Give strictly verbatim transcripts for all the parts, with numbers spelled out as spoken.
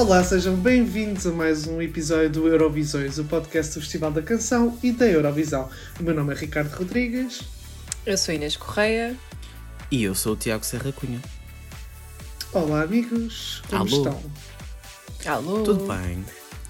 Olá, sejam bem-vindos a mais um episódio do Eurovisões, o podcast do Festival da Canção e da Eurovisão. O meu nome é Ricardo Rodrigues. Eu sou Inês Correia. E eu sou o Tiago Serra Cunha. Olá, amigos. Como Alô. estão? Alô. Tudo bem?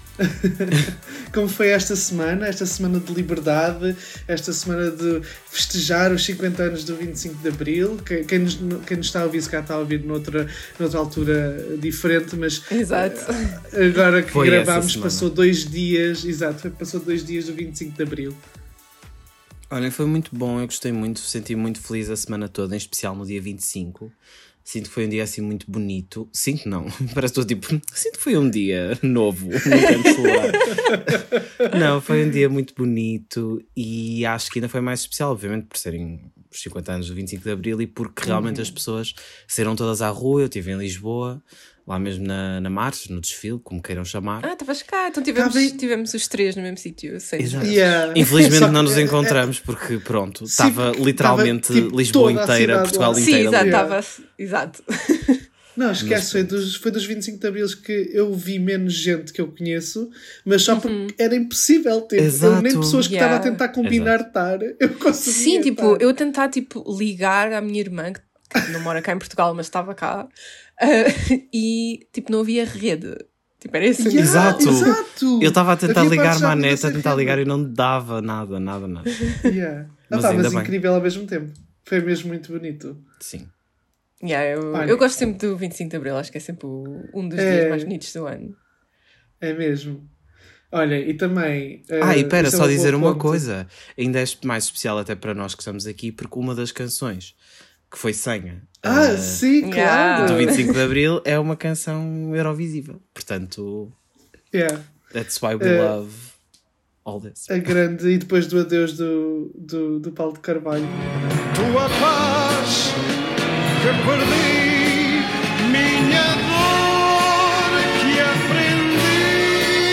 Como foi esta semana? Esta semana de liberdade, esta semana de festejar os cinquenta anos do vinte e cinco de Abril. Quem, quem, nos, quem nos está a ouvir, se calhar está a ouvir noutra, noutra altura diferente, mas Exato. agora que Foi gravámos passou dois dias, exato, passou dois dias do vinte e cinco de Abril. Olha, foi muito bom, eu gostei muito, senti muito feliz a semana toda, em especial no dia vinte e cinco. Sinto que foi um dia assim muito bonito. Sinto não, parece que estou tipo... Sinto que foi um dia novo no canto solar. Não, foi um dia muito bonito e acho que ainda foi mais especial, obviamente, por serem os cinquenta anos do vinte e cinco de Abril e porque realmente Uhum. as pessoas saíram todas à rua. Eu estive em Lisboa, lá mesmo na, na marcha, no desfile, como queiram chamar. Ah, estavas cá. Então tivemos, Tá bem. tivemos os três no mesmo sítio. Seis Exato. vezes. Yeah. Infelizmente Só que- não nos encontramos porque, pronto, Sim, estava porque literalmente estava, tipo, Lisboa toda a inteira, cidade Portugal lá. Sim, inteira. exato. Yeah. Estava... Exato. Não, esquece, foi dos, foi dos vinte e cinco de Abril que eu vi menos gente que eu conheço, mas só porque era impossível ter. Exato. Eu, nem pessoas que Yeah. estava a tentar combinar estar, eu conseguia Sim, tipo, estar. eu tentar tipo, ligar à minha irmã, que não mora cá em Portugal, mas estava cá, ah, e tipo, não havia rede. Tipo, era isso. Yeah, Exato. exato. Eu estava a tentar Havia ligar partes da à vida neta, a sem tentar rede. ligar e não dava nada, nada, nada. Yeah. Ah, Mas pá, ainda mas bem. incrível ao mesmo tempo. Foi mesmo muito bonito. Sim. Yeah, eu, Olha. eu gosto sempre do vinte e cinco de Abril, acho que é sempre o- um dos É. dias mais bonitos do ano. É mesmo. Olha, e também... Ah, eh, e pera, isto é só um bom dizer uma ponto. coisa. Ainda é mais especial até para nós que estamos aqui, porque uma das canções que foi senha Ah, ah, sim, Yeah. claro. do vinte e cinco de Abril é uma canção Eurovisível. Portanto, Yeah. that's why we Eh, love all this. A grande... E depois do adeus do, do, do Paulo de Carvalho. Tua paz que perdi, minha dor que aprendi,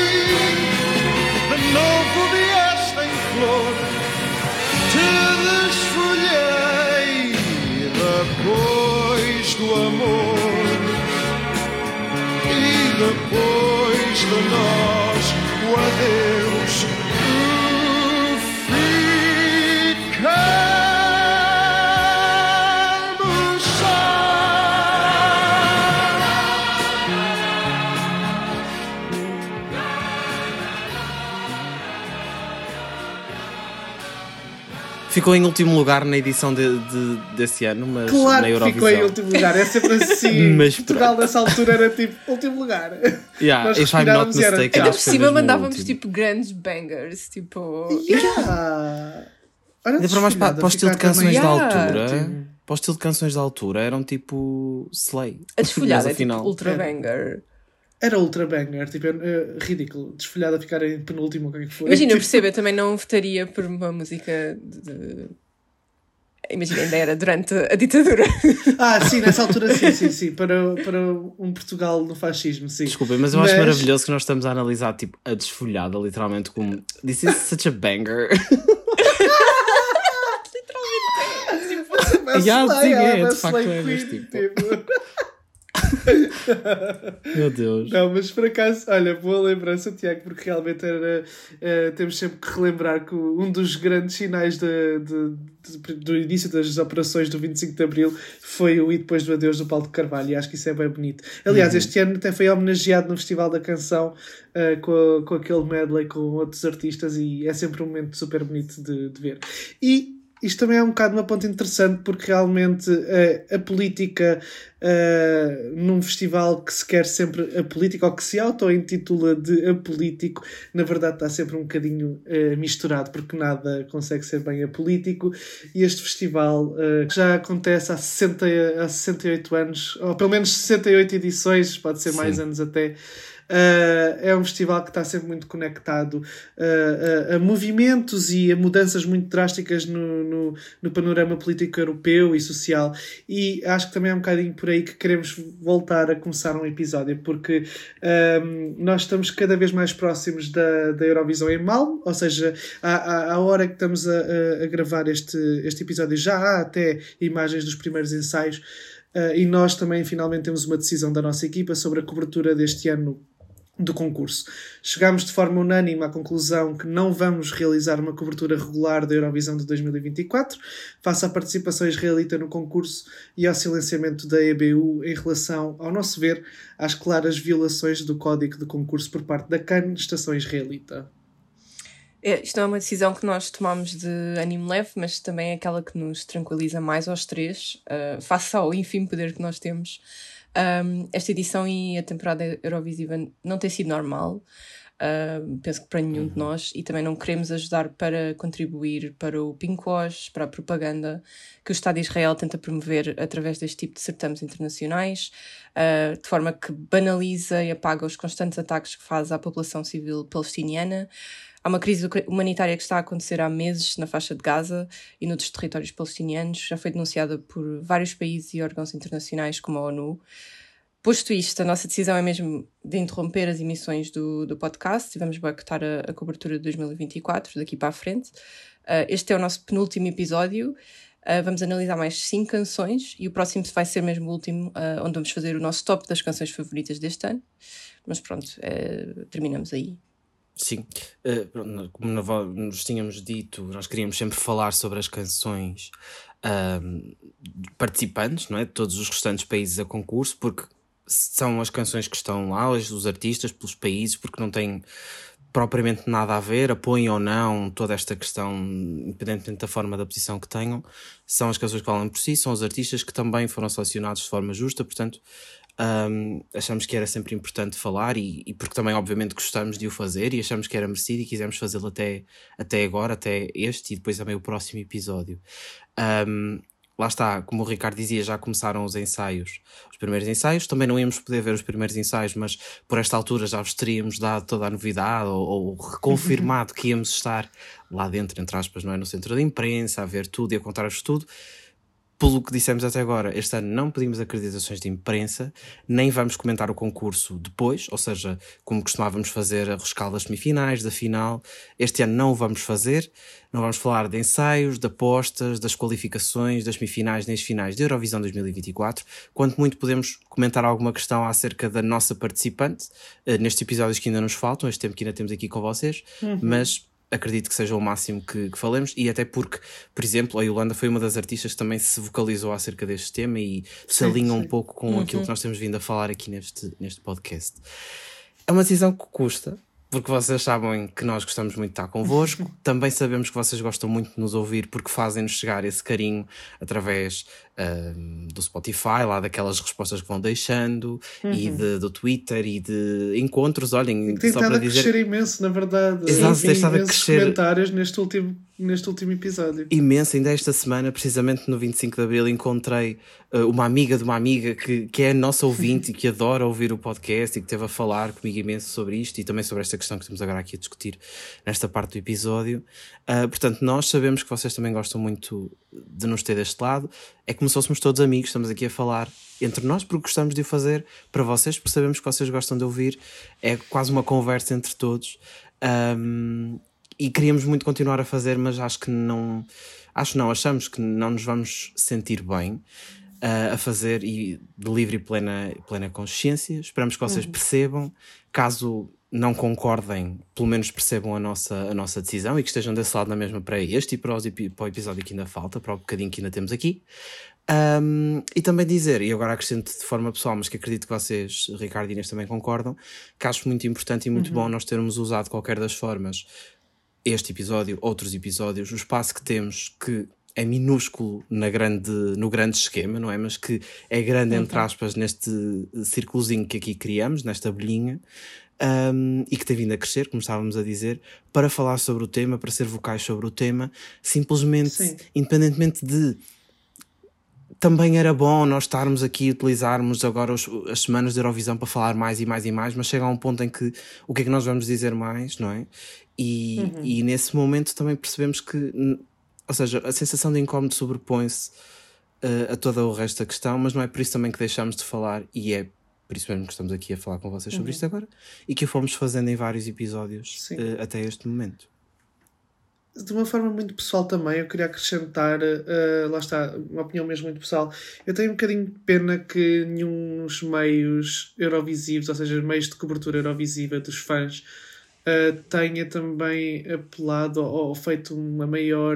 de novo vieste em flor, te desfolhei depois do amor e depois de nós o adeus. Ficamos só. Ficou em último lugar na edição de, de- desse ano, mas Claro na que Eurovisão. ficou em último lugar, é sempre assim. Mas Portugal nessa altura era tipo último lugar. Yeah, Nós if I'm respirávamos not e era- mistaken, Ainda acho por que foi cima mesmo o mandávamos último. tipo grandes bangers, tipo... Yeah. Olha, Ainda para mais para, para o estilo de ficar também- canções da Yeah. altura, Ótimo. para o estilo de canções da altura, eram tipo Slay. A desfolhada Mas é afinal, tipo ultra era. banger. Era ultra banger, tipo, é, é ridículo. Desfolhada a ficar em penúltimo, o que é que foi? Imagina, eu Tipo, percebo, eu também não votaria por uma música de... de- Imagina, ainda era durante a ditadura. Ah, sim, nessa altura sim, sim, sim. Para, para um Portugal no fascismo, sim. Desculpem, mas eu Mas- acho maravilhoso que nós estamos a analisar tipo a desfolhada, literalmente, como This is such a banger. Mas Yeah, slay, sim, ela é, uma de facto slay é, mas, queen, tipo- tipo. Meu Deus. Não, mas por acaso, olha, boa lembrança, Tiago, porque realmente era, eh, temos sempre que relembrar que um dos grandes sinais de, de- de- do início das operações do vinte e cinco de Abril foi o E depois do adeus do Paulo de Carvalho, e acho que isso é bem bonito. Aliás, este ano até foi homenageado no Festival da Canção eh, com, a- com aquele medley com outros artistas, e é sempre um momento super bonito de, de ver. E isto também é um bocado uma ponta interessante, porque realmente eh, a política eh, num festival que se quer sempre a política, ou que se auto-intitula de apolítico, na verdade está sempre um bocadinho eh, misturado, porque nada consegue ser bem apolítico. E este festival, eh, que já acontece há, sessenta, há sessenta e oito anos, ou pelo menos sessenta e oito edições, pode ser mais Sim. anos até. Uh, é um festival que está sempre muito conectado uh, a, a movimentos e a mudanças muito drásticas no, no, no panorama político europeu e social, e acho que também é um bocadinho por aí que queremos voltar a começar um episódio, porque um, nós estamos cada vez mais próximos da, da Eurovisão em Malmö, ou seja, à, à, à hora que estamos a, a, a gravar este, este episódio já há até imagens dos primeiros ensaios. Uh, e nós também finalmente temos uma decisão da nossa equipa sobre a cobertura deste ano do concurso. Chegámos de forma unânime à conclusão que não vamos realizar uma cobertura regular da Eurovisão de dois mil e vinte e quatro, face à participação israelita no concurso e ao silenciamento da E B U em relação, ao nosso ver, às claras violações do código de concurso por parte da CAN, estação israelita. É, isto é uma decisão que nós tomamos de ânimo leve, mas também é aquela que nos tranquiliza mais aos três, uh, face ao ínfimo poder que nós temos. Um, esta edição e a temporada Eurovisiva não tem sido normal, uh, penso que para nenhum uhum. de nós, e também não queremos ajudar para contribuir para o pinkwash, para a propaganda que o Estado de Israel tenta promover através deste tipo de certames internacionais, uh, de forma que banaliza e apaga os constantes ataques que faz à população civil palestiniana. Há uma crise humanitária que está a acontecer há meses na faixa de Gaza e noutros territórios palestinianos. Já foi denunciada por vários países e órgãos internacionais como a ONU. Posto isto, a nossa decisão é mesmo de interromper as emissões do, do podcast e vamos boicotar a, a cobertura de dois mil e vinte e quatro daqui para a frente. Uh, este é o nosso penúltimo episódio. Uh, vamos analisar mais cinco canções e o próximo vai ser mesmo o último, uh, onde vamos fazer o nosso top das canções favoritas deste ano. Mas pronto, uh, terminamos aí. Sim, uh, como nos tínhamos dito, nós queríamos sempre falar sobre as canções uh, participantes, não é? De todos os restantes países a concurso, porque são as canções que estão lá, os artistas, pelos países, porque não têm propriamente nada a ver, apoiam ou não toda esta questão, independentemente da forma da posição que tenham, são as canções que falam por si, são os artistas que também foram selecionados de forma justa, portanto um, achamos que era sempre importante falar e, e porque também obviamente gostamos de o fazer e achamos que era merecido e quisemos fazê-lo até, até agora, até este e depois também o próximo episódio. Um, Lá está, como o Ricardo dizia, já começaram os ensaios, os primeiros ensaios. Também não íamos poder ver os primeiros ensaios, mas por esta altura já vos teríamos dado toda a novidade ou, ou reconfirmado que íamos estar lá dentro, entre aspas, não é? No centro da imprensa, a ver tudo e a contar-vos tudo. Pelo que dissemos até agora, este ano não pedimos acreditações de imprensa, nem vamos comentar o concurso depois, ou seja, como costumávamos fazer a rescaldo das semifinais, da final. Este ano não o vamos fazer, não vamos falar de ensaios, de apostas, das qualificações, das semifinais nem as finais de Eurovisão dois mil e vinte e quatro. Quanto muito podemos comentar alguma questão acerca da nossa participante, nestes episódios que ainda nos faltam, este tempo que ainda temos aqui com vocês, uhum. mas acredito que seja o máximo que, que falemos, e até porque, por exemplo, a Yolanda foi uma das artistas que também se vocalizou acerca deste tema e se alinha um pouco com uhum. aquilo que nós temos vindo a falar aqui neste, neste podcast. É uma decisão que custa, porque vocês sabem que nós gostamos muito de estar convosco, também sabemos que vocês gostam muito de nos ouvir porque fazem-nos chegar esse carinho através uh, do Spotify, lá daquelas respostas que vão deixando, uhum. e de, do Twitter e de encontros, olhem, tem só para dizer... a crescer imenso, na verdade. Exato, tem estado a crescer comentários neste último, neste último episódio. Imenso, ainda esta semana, precisamente no vinte e cinco de Abril, encontrei uh, uma amiga de uma amiga que, que é nossa ouvinte e que adora ouvir o podcast e que esteve a falar comigo imenso sobre isto e também sobre esta questão que estamos agora aqui a discutir nesta parte do episódio. Uh, portanto, nós sabemos que vocês também gostam muito de nos ter deste lado. É como se fôssemos todos amigos, estamos aqui a falar entre nós porque gostamos de o fazer para vocês, porque sabemos que vocês gostam de ouvir. É quase uma conversa entre todos. Um, e queríamos muito continuar a fazer, mas acho que não... Acho não, achamos que não nos vamos sentir bem uh, a fazer e de livre e plena, plena consciência. Esperamos que vocês uhum. percebam. Caso não concordem, pelo menos percebam a nossa, a nossa decisão e que estejam desse lado na mesma para este e para, os, para o episódio que ainda falta, para o bocadinho que ainda temos aqui. Um, e também dizer, e agora acrescento de forma pessoal, mas que acredito que vocês, Ricardo e Inês, também concordam, que acho muito importante e muito uhum. bom nós termos usado de qualquer das formas este episódio, outros episódios, o espaço que temos, que é minúsculo na grande, no grande esquema, não é? Mas que é grande, uhum. entre aspas, neste círculozinho que aqui criamos, nesta bolhinha, um, e que tem vindo a crescer, como estávamos a dizer, para falar sobre o tema, para ser vocais sobre o tema, simplesmente, Sim. independentemente de... Também era bom nós estarmos aqui e utilizarmos agora os, as semanas de Eurovisão para falar mais e mais e mais, mas chega a um ponto em que o que é que nós vamos dizer mais, não é? E, uhum. e nesse momento também percebemos que, ou seja, a sensação de incómodo sobrepõe-se uh, a todo o resto da questão, mas não é por isso também que deixamos de falar, e é por isso mesmo que estamos aqui a falar com vocês sobre uhum. isto agora, e que o fomos fazendo em vários episódios uh, até este momento. de uma forma muito pessoal também, eu queria acrescentar, uh, lá está, uma opinião mesmo muito pessoal. Eu tenho um bocadinho de pena que nenhum dos meios eurovisivos, ou seja, meios de cobertura eurovisiva dos fãs, uh, tenha também apelado ou, ou feito uma maior...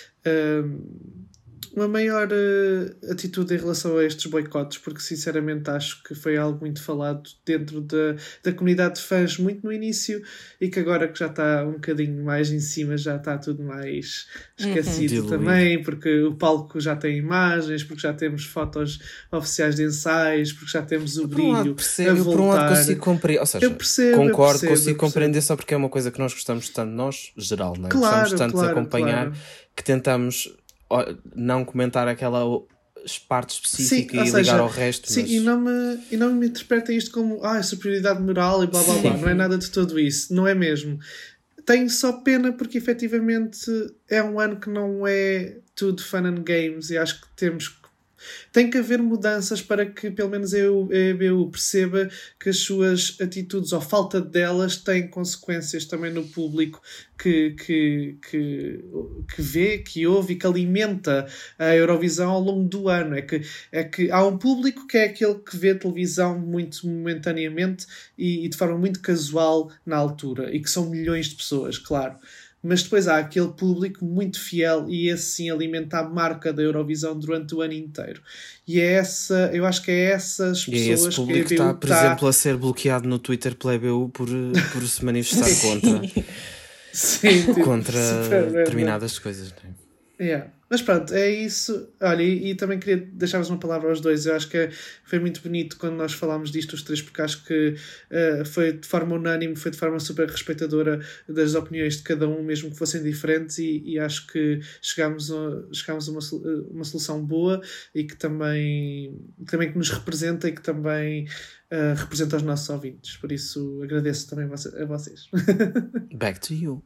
Uh, uma maior uh, atitude em relação a estes boicotes, porque sinceramente acho que foi algo muito falado dentro da, da comunidade de fãs muito no início e que agora que já está um bocadinho mais em cima já está tudo mais esquecido Uhum. também, porque o palco já tem imagens, porque já temos fotos oficiais de ensaios, porque já temos o Por um lado, brilho percebo, a eu por um lado voltar. consigo compreender, ou seja, Eu percebo, eu concordo, percebo, consigo eu percebo. compreender só porque é uma coisa que nós gostamos tanto, nós, geral, não é? Claro, Gostamos tanto claro, de acompanhar claro. que tentamos ó, não comentar aquela parte específica Sim, ou e seja, ligar ao resto. Sim, mas... e, não me, e não me interpretem isto como ah, superioridade moral e blá blá blá. Não é nada de tudo isso. Não é mesmo. Tenho só pena porque efetivamente é um ano que não é tudo fun and games e acho que temos que tem que haver mudanças para que pelo menos eu, a E B U perceba que as suas atitudes ou falta delas têm consequências também no público que, que, que, que vê, que ouve e que alimenta a Eurovisão ao longo do ano. É que, é que há um público que é aquele que vê televisão muito momentaneamente e, e de forma muito casual na altura e que são milhões de pessoas, claro. Mas depois há aquele público muito fiel e esse sim alimenta a marca da Eurovisão durante o ano inteiro. E é essa, eu acho que é essas pessoas e é esse público que está, a E B U por está... exemplo, a ser bloqueado no Twitter pela E B U por, por se manifestar contra, Sim, tipo, contra super determinadas coisas. Não é? Yeah. Mas pronto, é isso. Olha, e, e também queria deixar-vos uma palavra aos dois. Eu acho que foi muito bonito quando nós falámos disto, os três, porque acho que uh, foi de forma unânime, foi de forma super respeitadora das opiniões de cada um, mesmo que fossem diferentes, e, e acho que chegámos a, chegámos a uma, uma solução boa e que também, também que nos representa e que também uh, representa os nossos ouvintes. Por isso agradeço também a vocês. Back to you.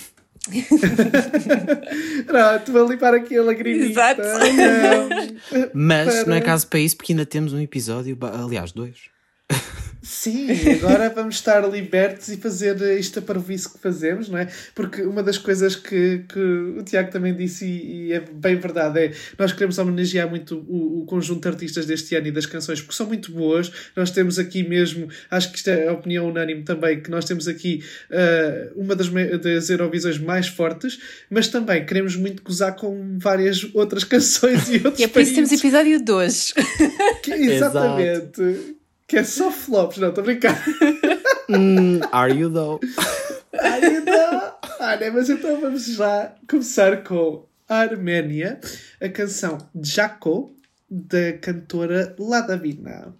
Pronto, vou limpar aqui a lagrimita. Exato. Não. Mas Para... não é caso para isso, porque ainda temos um episódio, aliás, dois. Sim, agora vamos estar libertos e fazer isto a parvoíce que fazemos, não é? Porque uma das coisas que, que o Tiago também disse, e, e é bem verdade, é nós queremos homenagear muito o, o conjunto de artistas deste ano e das canções, porque são muito boas. Nós temos aqui mesmo, acho que isto é a opinião unânime também, que nós temos aqui uh, uma das, das Eurovisões mais fortes, mas também queremos muito gozar com várias outras canções e outros E é por isso que temos países. episódio dois. Que, exatamente. Exato. Que é só flops, não, estou a brincar. Mm, are you though? Ai, não. Olha, mas então vamos já começar com a Arménia, a canção Jaco, da cantora Ladavina.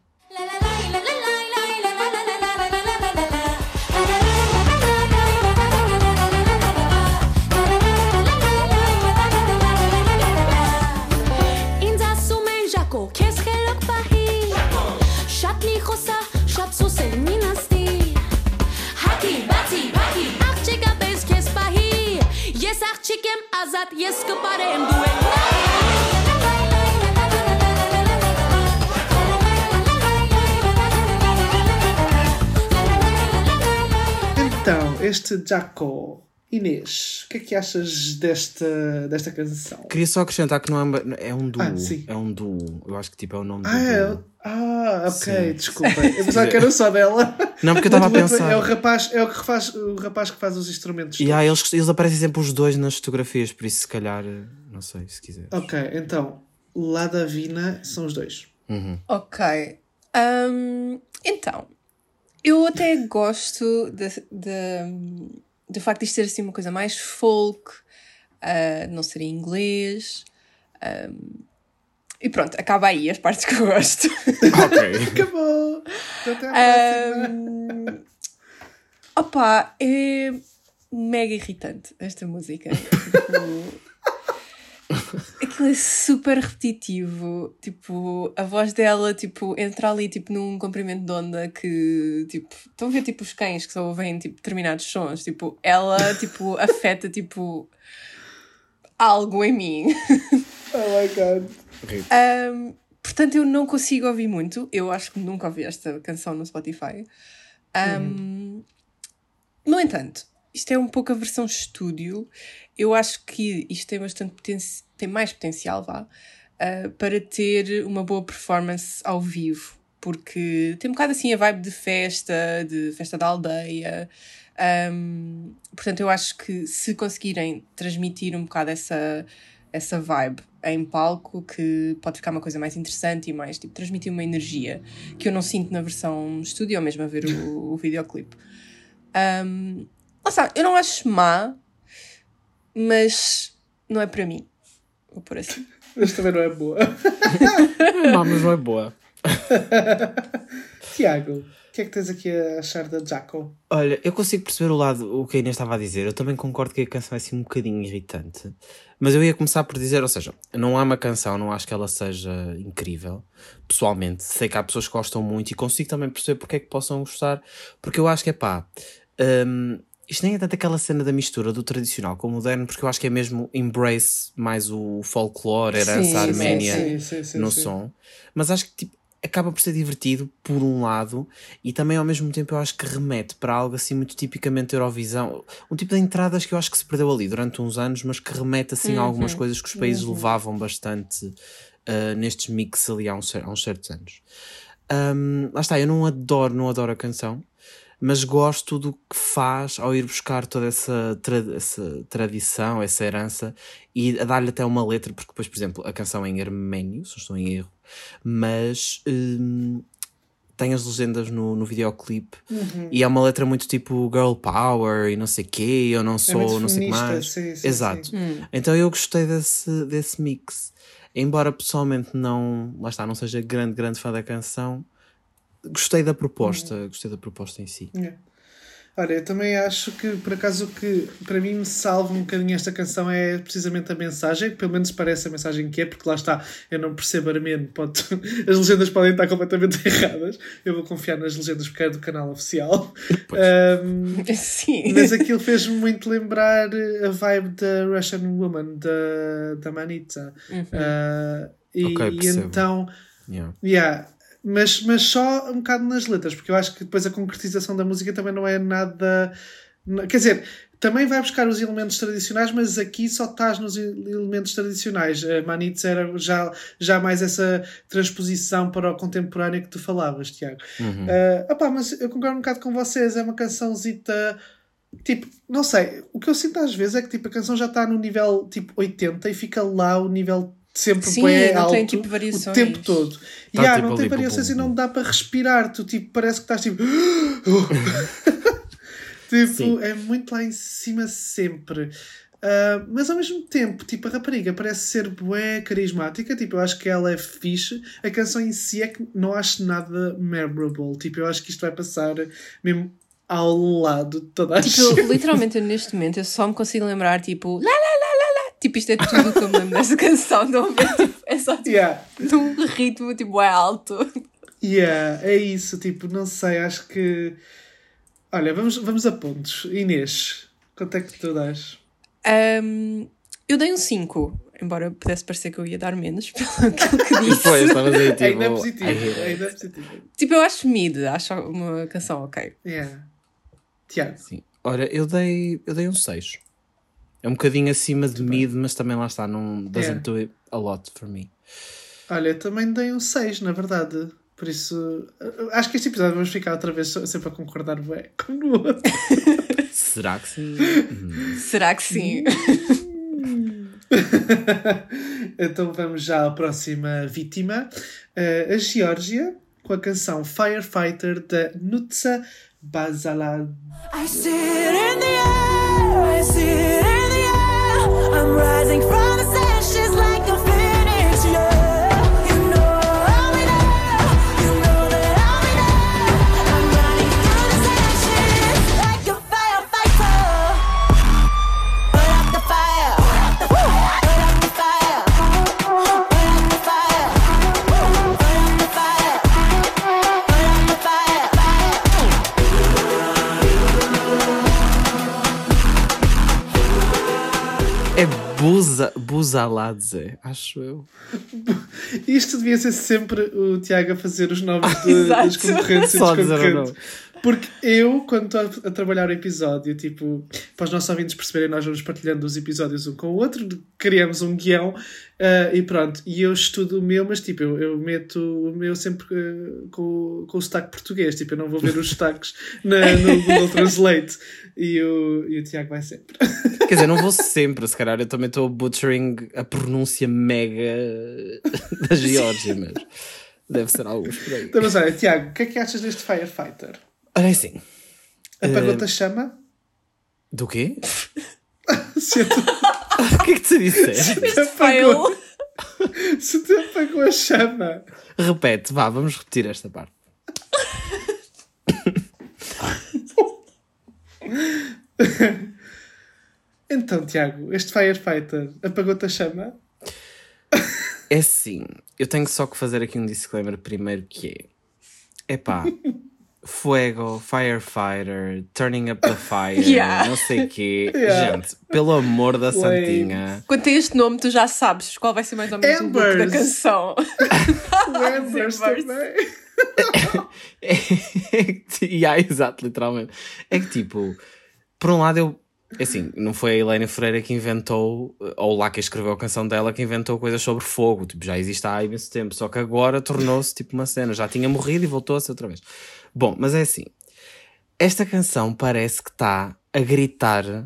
Então, este Jaco, Inês, o que é que achas desta, desta canção? Queria só acrescentar que não é, é um duo. Ah, sim. É um duo. Eu acho que tipo é o nome do Ah, é, duo. ah ok, Sim. desculpa. Eu pensava que era só dela. Não, porque eu estava a Mas pensar. É o rapaz, é o, que faz, o rapaz que faz os instrumentos. E ah, eles, eles aparecem sempre os dois nas fotografias, por isso se calhar, não sei, se quiser. Ok, então, Ladavina são os dois. Uhum. Ok. Um, então, eu até gosto de, de, do facto de isto ser assim uma coisa mais folk, uh, não ser em inglês. Um, e pronto, acaba aí as partes que eu gosto. Ok. Acabou! Então, até à próxima. Um, opa, é mega irritante esta música. Tipo, aquilo é super repetitivo. Tipo, a voz dela tipo, entra ali tipo, num comprimento de onda que tipo, estão a ver tipo, os cães que só ouvem tipo, determinados sons. Tipo, ela tipo, afeta tipo, algo em mim. Oh my god. Um, portanto, eu não consigo ouvir muito. Eu acho que nunca ouvi esta canção no Spotify. Um, uhum. No entanto, isto é um pouco a versão estúdio. Eu acho que isto tem bastante potencial, tem mais potencial, vá, uh, para ter uma boa performance ao vivo. Porque tem um bocado assim a vibe de festa, de festa da aldeia. Um, portanto, eu acho que se conseguirem transmitir um bocado essa, essa vibe em palco, que pode ficar uma coisa mais interessante e mais, tipo, transmitir uma energia que eu não sinto na versão estúdio, ou mesmo a ver o, o videoclipe. Um, Nossa, eu não acho má, mas não é para mim. Vou pôr assim. Mas também não é boa. Não, mas não é boa. Tiago, o que é que tens aqui a achar da Jaco? Olha, eu consigo perceber o lado, o que a Inês estava a dizer. Eu também concordo que a canção é assim um bocadinho irritante. Mas eu ia começar por dizer, ou seja, não há uma canção, não acho que ela seja incrível. Pessoalmente, sei que há pessoas que gostam muito e consigo também perceber porque é que possam gostar. Porque eu acho que é pá... Um, isto nem é tanto aquela cena da mistura do tradicional com o moderno, porque eu acho que é mesmo embrace mais o folclore, herança Sim, arménia sim, sim, sim, no sim. som. Mas acho que tipo, acaba por ser divertido, por um lado, e também ao mesmo tempo eu acho que remete para algo assim muito tipicamente Eurovisão. Um tipo de entradas que eu acho que se perdeu ali durante uns anos, mas que remete assim a algumas coisas que os países levavam bastante uh, nestes mix ali há uns, há uns certos anos. Um, lá está, eu não adoro, não adoro a canção, mas gosto do que faz ao ir buscar toda essa, tra- essa tradição, essa herança, e a dar-lhe até uma letra, porque depois, por exemplo, a canção é em arménio, se não estou em erro, mas hum, tem as legendas no, no videoclipe, Uhum. e é uma letra muito tipo girl power e não sei o quê, eu não É sou, muito não sei o que feminista, mais. sim, sim, Exato. sim. Hum. Então eu gostei desse, desse mix. Embora pessoalmente não, lá está, não seja grande, grande fã da canção, gostei da proposta, Uhum. gostei da proposta em si. É. Olha, eu também acho que, por acaso, o que para mim me salva um bocadinho esta canção é precisamente a mensagem, pelo menos parece a mensagem que é, porque lá está, eu não percebo armeno, pode... as legendas podem estar completamente erradas, eu vou confiar nas legendas porque é do canal oficial. Um, Sim. mas aquilo fez-me muito lembrar a vibe da Russian Woman, da, da Manitza. Uhum. Uh, e, Ok, e percebo. então, Yeah. yeah, mas, mas só um bocado nas letras, porque eu acho que depois a concretização da música também não é nada. Quer dizer, também vai buscar os elementos tradicionais, mas aqui só estás nos elementos tradicionais. A Manitza era já, já mais essa transposição para o contemporâneo que tu falavas, Tiago. Uhum. Uh, opá, mas eu concordo um bocado com vocês, é uma cançãozita. Tipo, não sei, o que eu sinto às vezes é que tipo, a canção já está no nível tipo oitenta e fica lá o nível sempre Sim, bué não alto tem, tipo, o variações. tempo todo. Tá, E ah, tipo, não tem ali, variações bum, e bum, não bum. dá para respirar. Tu tipo, parece que estás tipo. tipo, Sim. é muito lá em cima sempre. Uh, mas ao mesmo tempo, tipo, a rapariga parece ser bué carismática. Tipo, eu acho que ela é fixe. A canção em si é que não acho nada memorable. Tipo, eu acho que isto vai passar mesmo ao lado de toda a Tipo, gente. eu, literalmente, eu, neste momento, eu só me consigo lembrar, tipo, lá, lá, lá, lá, lá. Tipo, isto é tudo que eu me lembro dessa canção. Estão a ver? Tipo, é só tipo, Yeah. num ritmo, tipo, é alto. Yeah, é isso. Tipo, não sei, acho que. Olha, vamos, vamos a pontos. Inês, quanto é que tu dás? Um, eu dei um cinco, embora pudesse parecer que eu ia dar menos, pelo aquilo que disse. Pois, estavas aí tipo... Ainda é positivo. ai, Ainda é positivo. Tipo, eu acho mid, acho uma canção ok. Yeah. Tiago. Sim. Ora, eu dei, eu dei um seis. É um bocadinho acima de mid, mas também lá está, não doesn't Yeah. do it a lot for me. Olha, eu também dei um seis, na verdade. Por isso, acho que este episódio vamos ficar outra vez sempre a concordar bué com o outro. Será que sim? Hum. Será que sim? Então vamos já à próxima vítima. Uh, a Geórgia, com a canção Firefighter da Nutsa Bazalad. I see it in the air, I see it in the air. I'm rising from the ashes like a phoenix, yeah. You know I'll be there, you know that I'll be there. I'm running through the ashes like a firefighter. Put out the fire, put out the fire, put out the fire, put out the fire, put out the fire, put out the fire. É Buza, Buzaladze, acho eu. Isto devia ser sempre o Tiago a fazer os nomes de, Exato. das concorrentes e Só dos dizer o concorrentes. nome. Porque eu, quando estou a, a trabalhar o episódio, tipo, para os nossos ouvintes perceberem, nós vamos partilhando os episódios um com o outro, criamos um guião uh, e pronto. E eu estudo o meu, mas tipo, eu, eu meto o meu sempre uh, com, com o sotaque português. Tipo, eu não vou ver os sotaques na, no Google Translate. E o, e o Tiago vai sempre. Quer dizer, não vou sempre, se calhar eu também estou butchering a pronúncia mega da Geórgia, mas deve ser alguns por aí. Então, mas olha, Tiago, o que é que achas deste Firefighter? Olha assim. Apagou-te uh, a chama? Do quê? Se tu, O que é que tu disseste? te apagou, se te apagou a chama. Repete, vá, vamos repetir esta parte. Então, Tiago, este Firefighter apagou-te a chama? É assim, eu tenho só que fazer aqui um disclaimer primeiro que é... Epá, fuego, firefighter, turning up the fire, Yeah. não sei o quê. Yeah. Gente, pelo amor da Flames. santinha. Quando tem este nome, tu já sabes qual vai ser mais ou menos o look da Embers. canção. O Embers Embers. também. É que, yeah, exato, literalmente. É que tipo, por um lado eu... Assim, não foi a Helena Freira que inventou, ou lá que escreveu a canção dela, que inventou coisas sobre fogo. Tipo, já existe há imenso tempo. Só que agora tornou-se tipo uma cena. Já tinha morrido e voltou a ser outra vez. Bom, mas é assim. Esta canção parece que está a gritar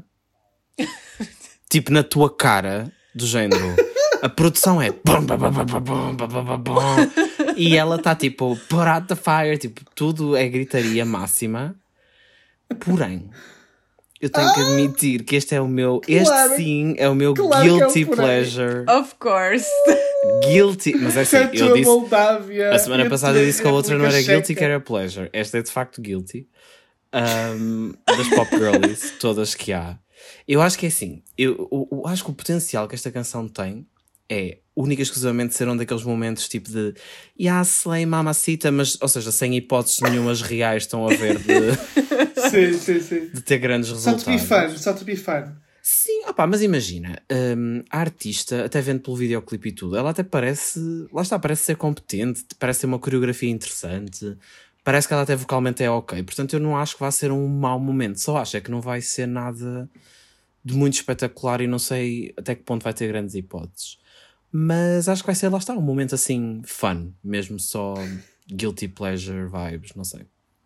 tipo na tua cara, do género. A produção é bum, bum, bum, bum, bum, bum, bum, bum, e ela está tipo put out the fire, tipo, tudo é gritaria máxima. Porém, eu tenho que admitir que este é o meu, este Claro. sim é o meu Claro que é o guilty porém. pleasure. Of course. Guilty, mas é assim, A eu tua disse Moldávia. a semana e a passada tua eu disse que a outra não era República guilty, Checa. que era pleasure. Esta é de facto guilty. Um, das pop girlies, todas que há. Eu acho que é assim, eu, eu, eu acho que o potencial que esta canção tem é única e exclusivamente ser um daqueles momentos tipo de yeah, slay mamacita, mas, ou seja, sem hipóteses nenhumas reais estão a ver de, Sim, sim, sim. de ter grandes Só resultados. to be fun, só to be fun. Sim, opá, mas imagina, hum, a artista, até vendo pelo videoclipe e tudo, ela até parece, lá está, parece ser competente, parece ter uma coreografia interessante, parece que ela até vocalmente é ok, portanto eu não acho que vai ser um mau momento, só acho é que não vai ser nada de muito espetacular e não sei até que ponto vai ter grandes hipóteses. Mas acho que vai ser, lá está, um momento assim, fun, mesmo só guilty pleasure vibes, não sei.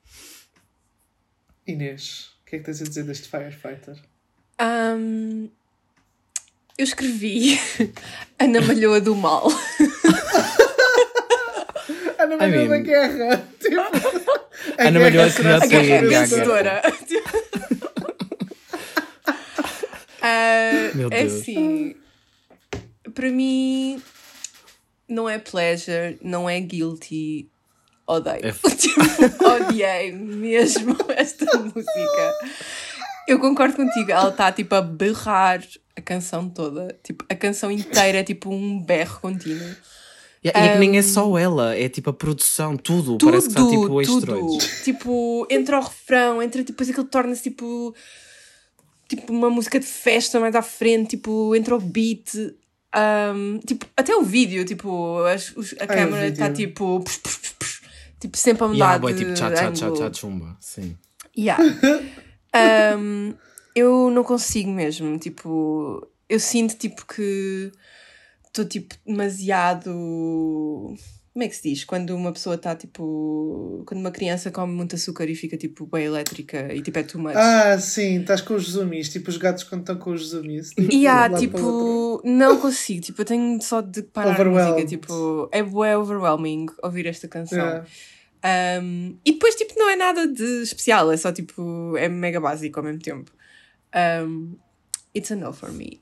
Inês, o que é que tens a dizer deste Firefighter? Um, eu escrevi Ana Malhoa do Mal. Ana I Malhoa da mean- Guerra. Tipo, a Ana guerra Malhoa será que A já sempre guerra Sim, vencedora. Ah, Meu é Deus. assim, para mim não é pleasure, não é guilty, odeio. É Tipo, odiei mesmo esta música. Eu concordo contigo, ela está tipo a berrar a canção toda. Tipo, a canção inteira é tipo um berro contínuo. Yeah, e é que nem é só ela, é tipo a produção, tudo, Tudo, parece que está tipo tudo. esteroides. Tipo, entra o refrão, entra depois aquilo torna-se tipo tipo uma música de festa mais à frente, tipo, entra o beat, um, tipo, até o vídeo, tipo, as, os, a Ai, o câmera está vídeo. tipo psh, psh, psh, psh, tipo sempre a mudar Yeah, boy, de tipo tchá tchá tchá ângulo. tchá chumba, sim. Yeah. Um, eu não consigo mesmo, tipo, eu sinto tipo que estou tipo demasiado, como é que se diz? Quando uma pessoa está tipo, quando uma criança come muito açúcar e fica tipo bem elétrica e tipo é too much. Ah, sim, estás com os zoomies, tipo os gatos quando estão com os zoomies. Tipo, E há, de um lado para o outro. tipo, não consigo, tipo, eu tenho só de parar a música, Overwhelmed. tipo, é bué overwhelming ouvir esta canção. Yeah. Um, e depois, tipo, não é nada de especial, é só, tipo, é mega básico ao mesmo tempo. Um, it's a no for me.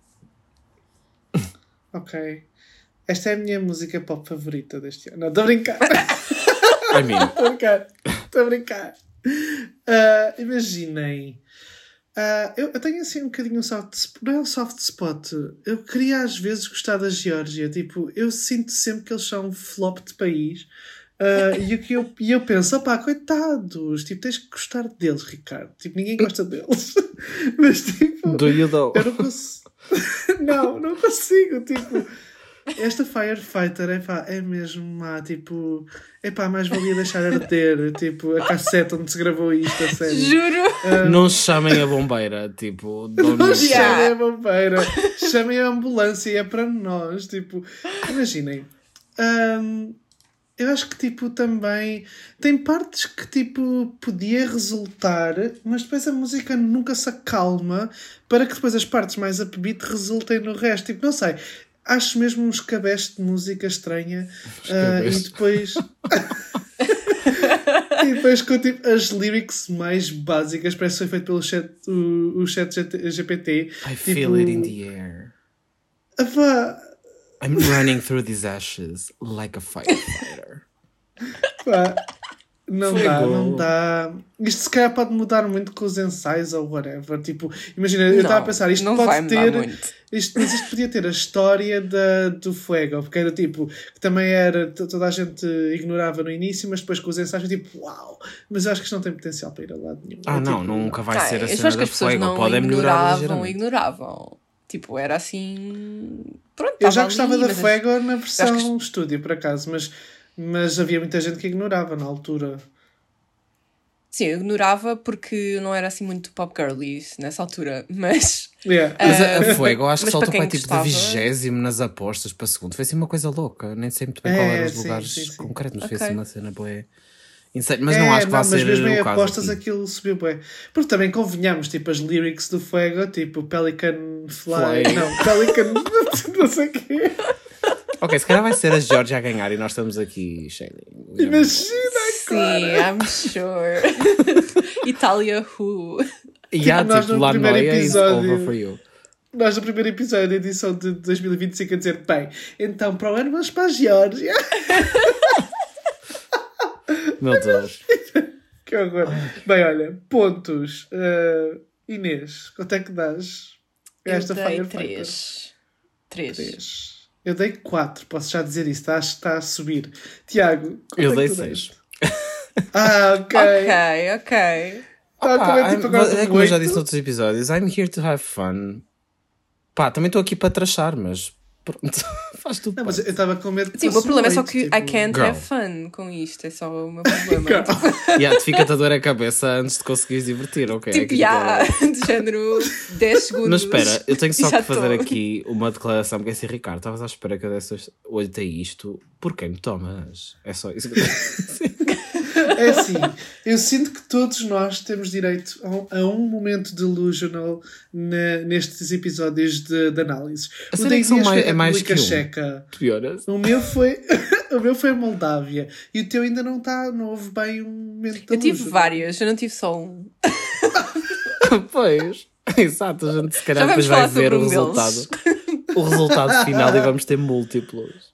Ok. Esta é a minha música pop favorita deste ano. Não, estou a brincar. I mean, Estou a brincar. Estou a brincar. Ah, imaginem. Ah, eu, eu tenho assim um bocadinho um soft spot. Não é um soft spot. Eu queria às vezes gostar da Geórgia. Tipo, eu sinto sempre que eles são um flop de país. Ah, e, o que eu, e eu penso, opá, coitados. Tipo, tens que gostar deles, Ricardo. Tipo, ninguém gosta deles. Mas tipo... do you though? Eu não consigo. Não, não consigo. Tipo, esta Firefighter epá, é mesmo má, tipo, epá, mais valia deixar arder, tipo, a cassete onde se gravou isto, a sério. Juro! Não chamem a bombeira, tipo... Não Não chamem a bombeira, chamem a ambulância e é para nós, tipo, imaginem. hum, eu acho que, tipo, também tem partes que, tipo, podia resultar, mas depois a música nunca se acalma para que depois as partes mais upbeat resultem no resto. Tipo, não sei, acho mesmo uns cabestos de música estranha. ah, e depois... e depois com, tipo, as lyrics mais básicas, parece que foi feito pelo chat, o, o chat G P T. I feel tipo, it in the air. Pá, I'm running through these ashes like a firefighter. pá, não Foi dá, gol. não dá. Isto se calhar pode mudar muito com os ensaios ou whatever. Tipo, imagina, eu estava a pensar, isto não vai pode mudar ter. muito. Isto, mas isto podia ter a história da, do Fuego, porque era tipo, que também era, t- toda a gente ignorava no início, mas depois com os ensaios, tipo, uau! Mas eu acho que isto não tem potencial para ir a lado nenhum. Ah, É não, tipo, nunca vai Ah, ser a eu cena acho que da as pessoas Fuego. não Podem melhorar ignoravam, ligeiramente. ignoravam. Tipo, era assim... Pronto, Eu já estava gostava ali, da mas as- Fuego na versão acho estúdio, por acaso, mas, mas havia muita gente que ignorava na altura. Sim, eu ignorava porque não era assim muito pop girly nessa altura, mas... Yeah. Mas a, Ah, a Fuego, eu acho que mas saltou para para quem tipo de gostava- vigésimo nas apostas para segundo. Foi assim uma coisa louca. Nem sei muito bem qual É, eram os sim, lugares sim, sim. concretos, mas foi Ok. assim uma cena boa. Insane. Mas É, não acho que vá mas ser mesmo em o caso apostas aqui. aquilo subiu bem. Porque também convenhamos, tipo, as lyrics do Fuego, tipo Pelican Fly, Fly. não, Pelican não sei o quê. Ok, se calhar vai ser a Georgia a ganhar e nós estamos aqui, Shelley. Imagina, Sim, I'm sure. Itália Who. E há nós tipo no La primeiro Noia is episódio- over for you. nós no primeiro episódio da edição de dois mil e vinte e cinco a dizer, bem, então para o ano vamos para a Geórgia. Meu Deus. Que horror. Bem, olha, pontos. Uh, Inês, quanto é que dás a Eu esta dei Firefighter? três. Três. Três. Eu dei quatro, posso já dizer isso, está, está a subir. Tiago, quanto Eu é que dei tu seis. deste? Ah, ok. Ok, ok. Tá, Pá, também, tipo, I'm- agora é do como eu já oito. disse noutros episódios, I'm here to have fun. Pá, também estou aqui para trachar, mas pronto, faz tudo Não, mas parte. eu estava com medo que Sim, o meu fosse um problema é só oito, que tipo... I can't Girl. have fun com isto. É só o meu problema. Girl. Yeah, fica-te a dor a cabeça antes de conseguires divertir, ok? Tipo, Aqui já, fica- de género dez segundos. Mas espera, eu tenho só e já que fazer tô. aqui uma declaração, porque é assim, Ricardo, estavas à espera que eu desse oito a isto, por quem me tomas? É só isso que eu tenho a dizer. É assim, eu sinto que todos nós temos direito a um, a um momento delusional na- nestes episódios de, de análise. A O cena da é que são Inês mais- foi é a mais República que um. Checa. Pioras. O meu foi o meu foi a Moldávia e o teu ainda não está, não houve bem um momento Eu tive delusional. várias, eu não tive só um. Pois, exato, a gente se calhar Já depois vamos vai falar ver o sobre um resultado. O resultado final e vamos ter múltiplos.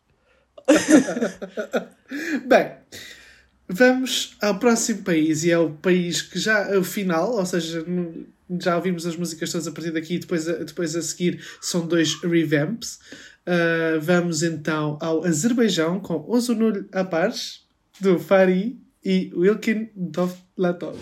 Bem, vamos ao próximo país e é o país que já é o final, ou seja, no- já ouvimos as músicas todas a partir daqui e depois a, depois a seguir são dois revamps. Uh, vamos então ao Azerbaijão com Ozunul Apars, do Fari e Wilkin Dovlatov.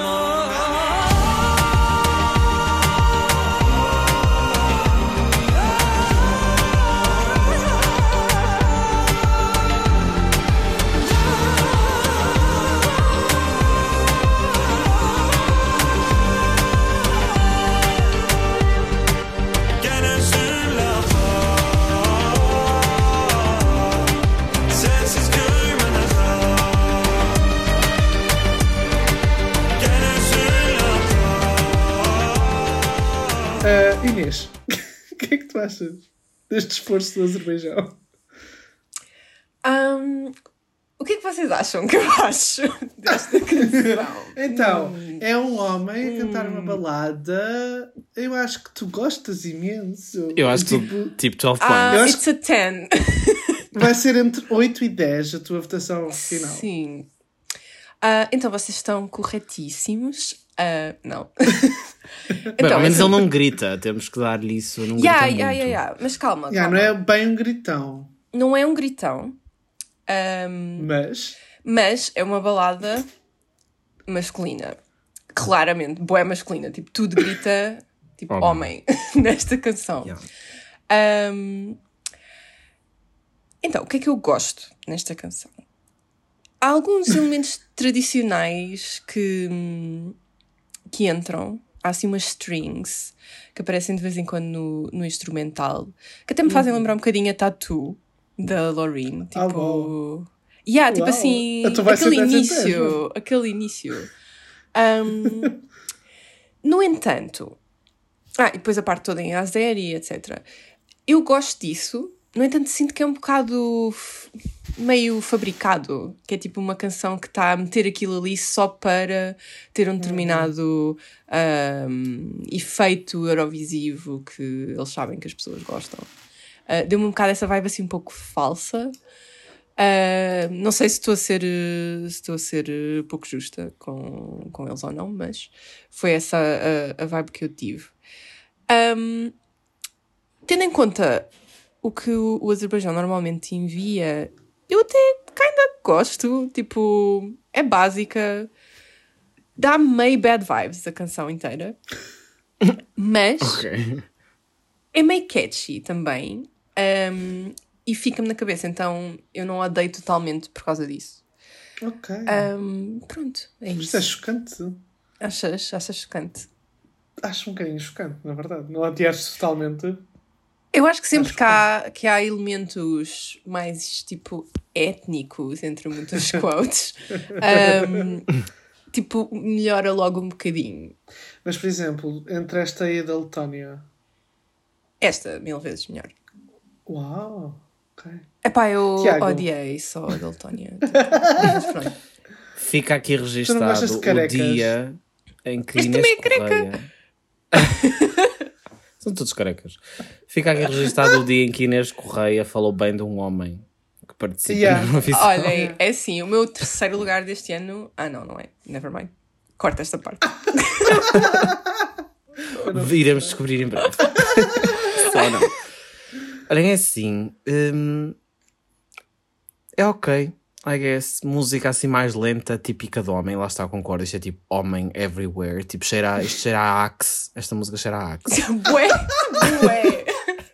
Gene sürlafa sensiz köymen azar. Gene sürlafa Uh, Inês, o que é que tu achas deste esforço do Azerbaijão? Um, o que é que vocês acham que eu acho desta canção? Então, é um homem a cantar uma balada. Eu acho que tu gostas imenso. Eu acho que tipo, tu, tipo doze Ah, points. Eu acho it's a ten. vai ser entre oito e dez a tua votação final. Sim. Ah, então vocês estão corretíssimos. Ah, não. Bem, ao menos assim, ele não grita, temos que dar-lhe isso. Não Yeah, grita yeah, muito. yeah, yeah. Mas calma, Já, calma. não é bem um gritão, Não é um gritão. Ahm, mas mas é uma balada masculina. Claramente, bué masculina. Tipo, tudo grita tipo Homem. homem nesta canção. Yeah. Um, Então, o que é que eu gosto nesta canção? Há alguns elementos tradicionais que, hum, que entram. Há assim umas strings que aparecem de vez em quando no, no instrumental, que até me fazem lembrar um bocadinho a Tattoo da Loreen. Tipo. Ah, uau. Yeah, tipo Uau. assim. Então vai ser Aquele dez em dez, início. Aquele início. Um, no entanto. Ah, e depois a parte toda em Azeri, etcétera. Eu gosto disso. No entanto, sinto que é um bocado f- meio fabricado, que é tipo uma canção que está a meter aquilo ali só para ter um determinado ahm, efeito eurovisivo que eles sabem que as pessoas gostam. Ah, deu-me um bocado essa vibe assim um pouco falsa. Ah, não sei se estou a ser, eh, se estou a ser eh, pouco justa com, com eles ou não, mas foi essa a, a vibe que eu tive. Ahm, tendo em conta o que o, o Azerbaijão normalmente envia, eu até ainda gosto. Tipo, é básica, dá meio bad vibes a canção inteira, mas Ok. é meio catchy também, um, e fica-me na cabeça, então eu não a odeio totalmente por causa disso. Ok. Um, pronto, é Isto é isso. chocante. Achas, achas chocante? Acho um bocadinho chocante, na verdade. Não odiaste totalmente. Eu acho que sempre Acho que há, que há elementos mais, tipo, étnicos, entre muitas quotes, um, tipo, melhora logo um bocadinho. Mas, por exemplo, entre esta e a da Letónia. Esta, mil vezes melhor. Uau! Ok. Epá, eu Tiago. odiei só a Daltónia. Tipo, mas pronto. Fica aqui não registado gostas de o carecas? dia em que Este Inês também é careca. Correia... São todos carecas. Fica aqui registado o dia em que Inês Correia falou bem de um homem que participa Yeah. na Eurovisão. Olhem, é assim, o meu terceiro lugar deste ano... Ah, não, não é. Never mind. Corta esta parte. Iremos descobrir em breve. Só não. Olhem, é assim. hum, é ok, I guess. Música assim mais lenta, típica de homem. Lá está, concordo. Isto é tipo homem everywhere. Tipo, cheira, a- isto cheira a Axe. Esta música cheira a Axe. Bué, bué.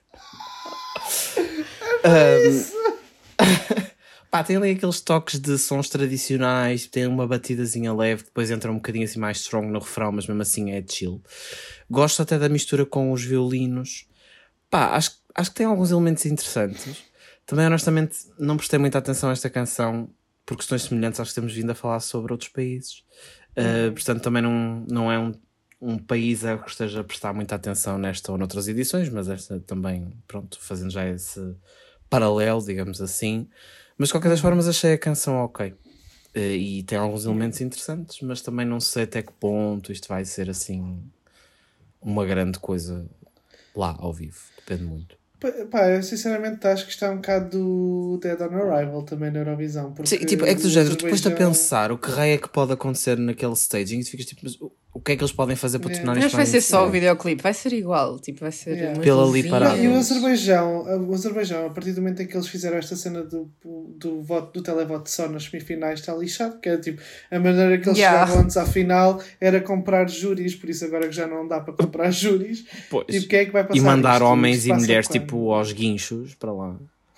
Pá, tem ali aqueles toques de sons tradicionais, tem uma batidazinha leve, depois entra um bocadinho assim mais strong no refrão, mas mesmo assim é chill. Gosto até da mistura com os violinos. Pá, acho, acho que tem alguns elementos interessantes. Também, honestamente, não prestei muita atenção a esta canção por questões semelhantes às que temos vindo a falar sobre outros países. Uh, portanto, também não, não é um, um país a que esteja a prestar muita atenção nesta ou noutras edições, mas esta também, pronto, fazendo já esse paralelo, digamos assim. Mas de qualquer das formas achei a canção ok. Uh, e tem alguns elementos interessantes, mas também não sei até que ponto isto vai ser assim uma grande coisa lá ao vivo. Depende muito. Pá, pá, eu sinceramente acho que está um bocado do Dead on Arrival também na Eurovisão. Porque Sim, tipo, é que do o género, tu depois a Azerbaijão- pensar o que raio é que pode acontecer naquele staging e tu ficas tipo, mas o, o que é que eles podem fazer para Yeah. tornar Mas isto vai mais ser só o interessante? videoclipe. Vai ser igual. Tipo, vai ser Yeah. umas Pela ali luzinhas. parada. E o Azerbaijão, o Azerbaijão, a partir do momento em que eles fizeram esta cena do, do, voto, do televoto só nas semifinais, está lixado, que é tipo, a maneira que eles Yeah. chegavam antes à final era comprar júris, por isso agora que já não dá para comprar júris. Pois. Tipo, quem é que vai passar E mandar isto? homens Isto e passa mulheres quando? tipo aos guinchos para lá.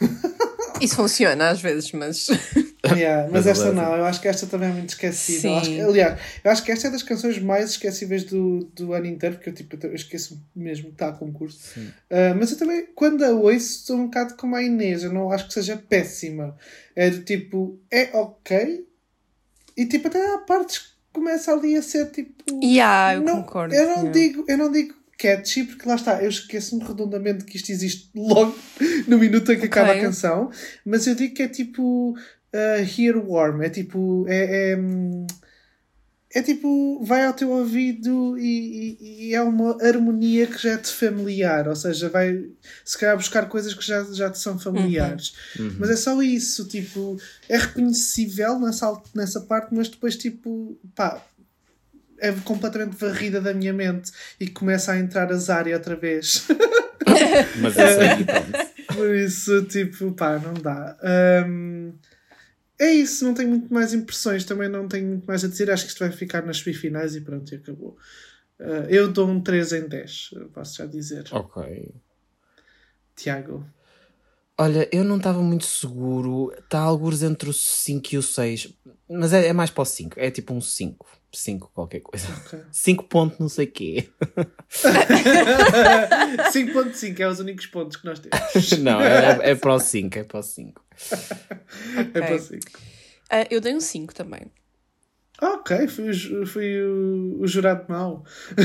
Isso funciona às vezes, mas... Yeah, mas Mas esta leva. não, eu acho que esta também é muito esquecível. Sim. Acho que, aliás, eu acho que esta é das canções mais esquecíveis do, do ano inteiro, porque eu, tipo, eu esqueço mesmo que está a concurso. Uh, mas eu também, quando a ouço, estou um bocado como a Inês, eu não acho que seja péssima. É do tipo, é ok, e tipo, até há partes que começa ali a ser tipo. Yeah, eu não, concordo. Eu não, yeah. digo, eu não digo catchy, porque lá está, eu esqueço-me redondamente que isto existe logo no minuto em que acaba a Ok. canção, mas eu digo que é tipo uh, earworm, é tipo é, é, hum, é tipo vai ao teu ouvido e, e- e é uma harmonia que já é te familiar, ou seja, vai se calhar buscar coisas que já, já te são familiares, mas é só isso, tipo, é reconhecível nessa, al- nessa parte, mas depois tipo, pá, é completamente varrida da minha mente e começa a entrar a Zária outra vez. Mas isso aí, pronto. Por isso, tipo, pá, não dá. Hum, é isso, não tenho muito mais impressões, também não tenho muito mais a dizer. Acho que isto vai ficar nas semifinais e pronto, e acabou. Uh, eu dou um três em dez, posso já dizer. Ok. Tiago. Olha, eu não estava muito seguro. Está algures entre o cinco e o seis. Mas é, é mais para o cinco. É tipo um cinco. cinco qualquer coisa. Ok. cinco ponto não sei quê. cinco ponto cinco é os únicos pontos que nós temos. Não, é, é para o cinco. É para o cinco. É para cinco. Ah, eu dei um cinco também. Ok, fui, o ju- fui o, o jurado mau.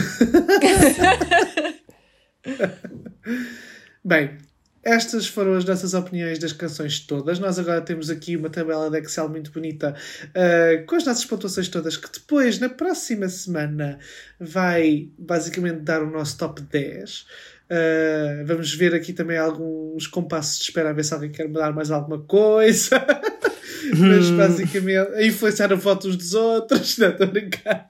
Bem, estas foram as nossas opiniões das canções todas. Nós agora temos aqui uma tabela de Excel muito bonita uh, com as nossas pontuações todas, que depois, na próxima semana, vai basicamente dar o nosso top dez. Uh, vamos ver aqui também alguns compassos de espera a ver se alguém quer mudar mais alguma coisa. Mas basicamente a influenciar a voto uns dos outros. Não, estou a brincar.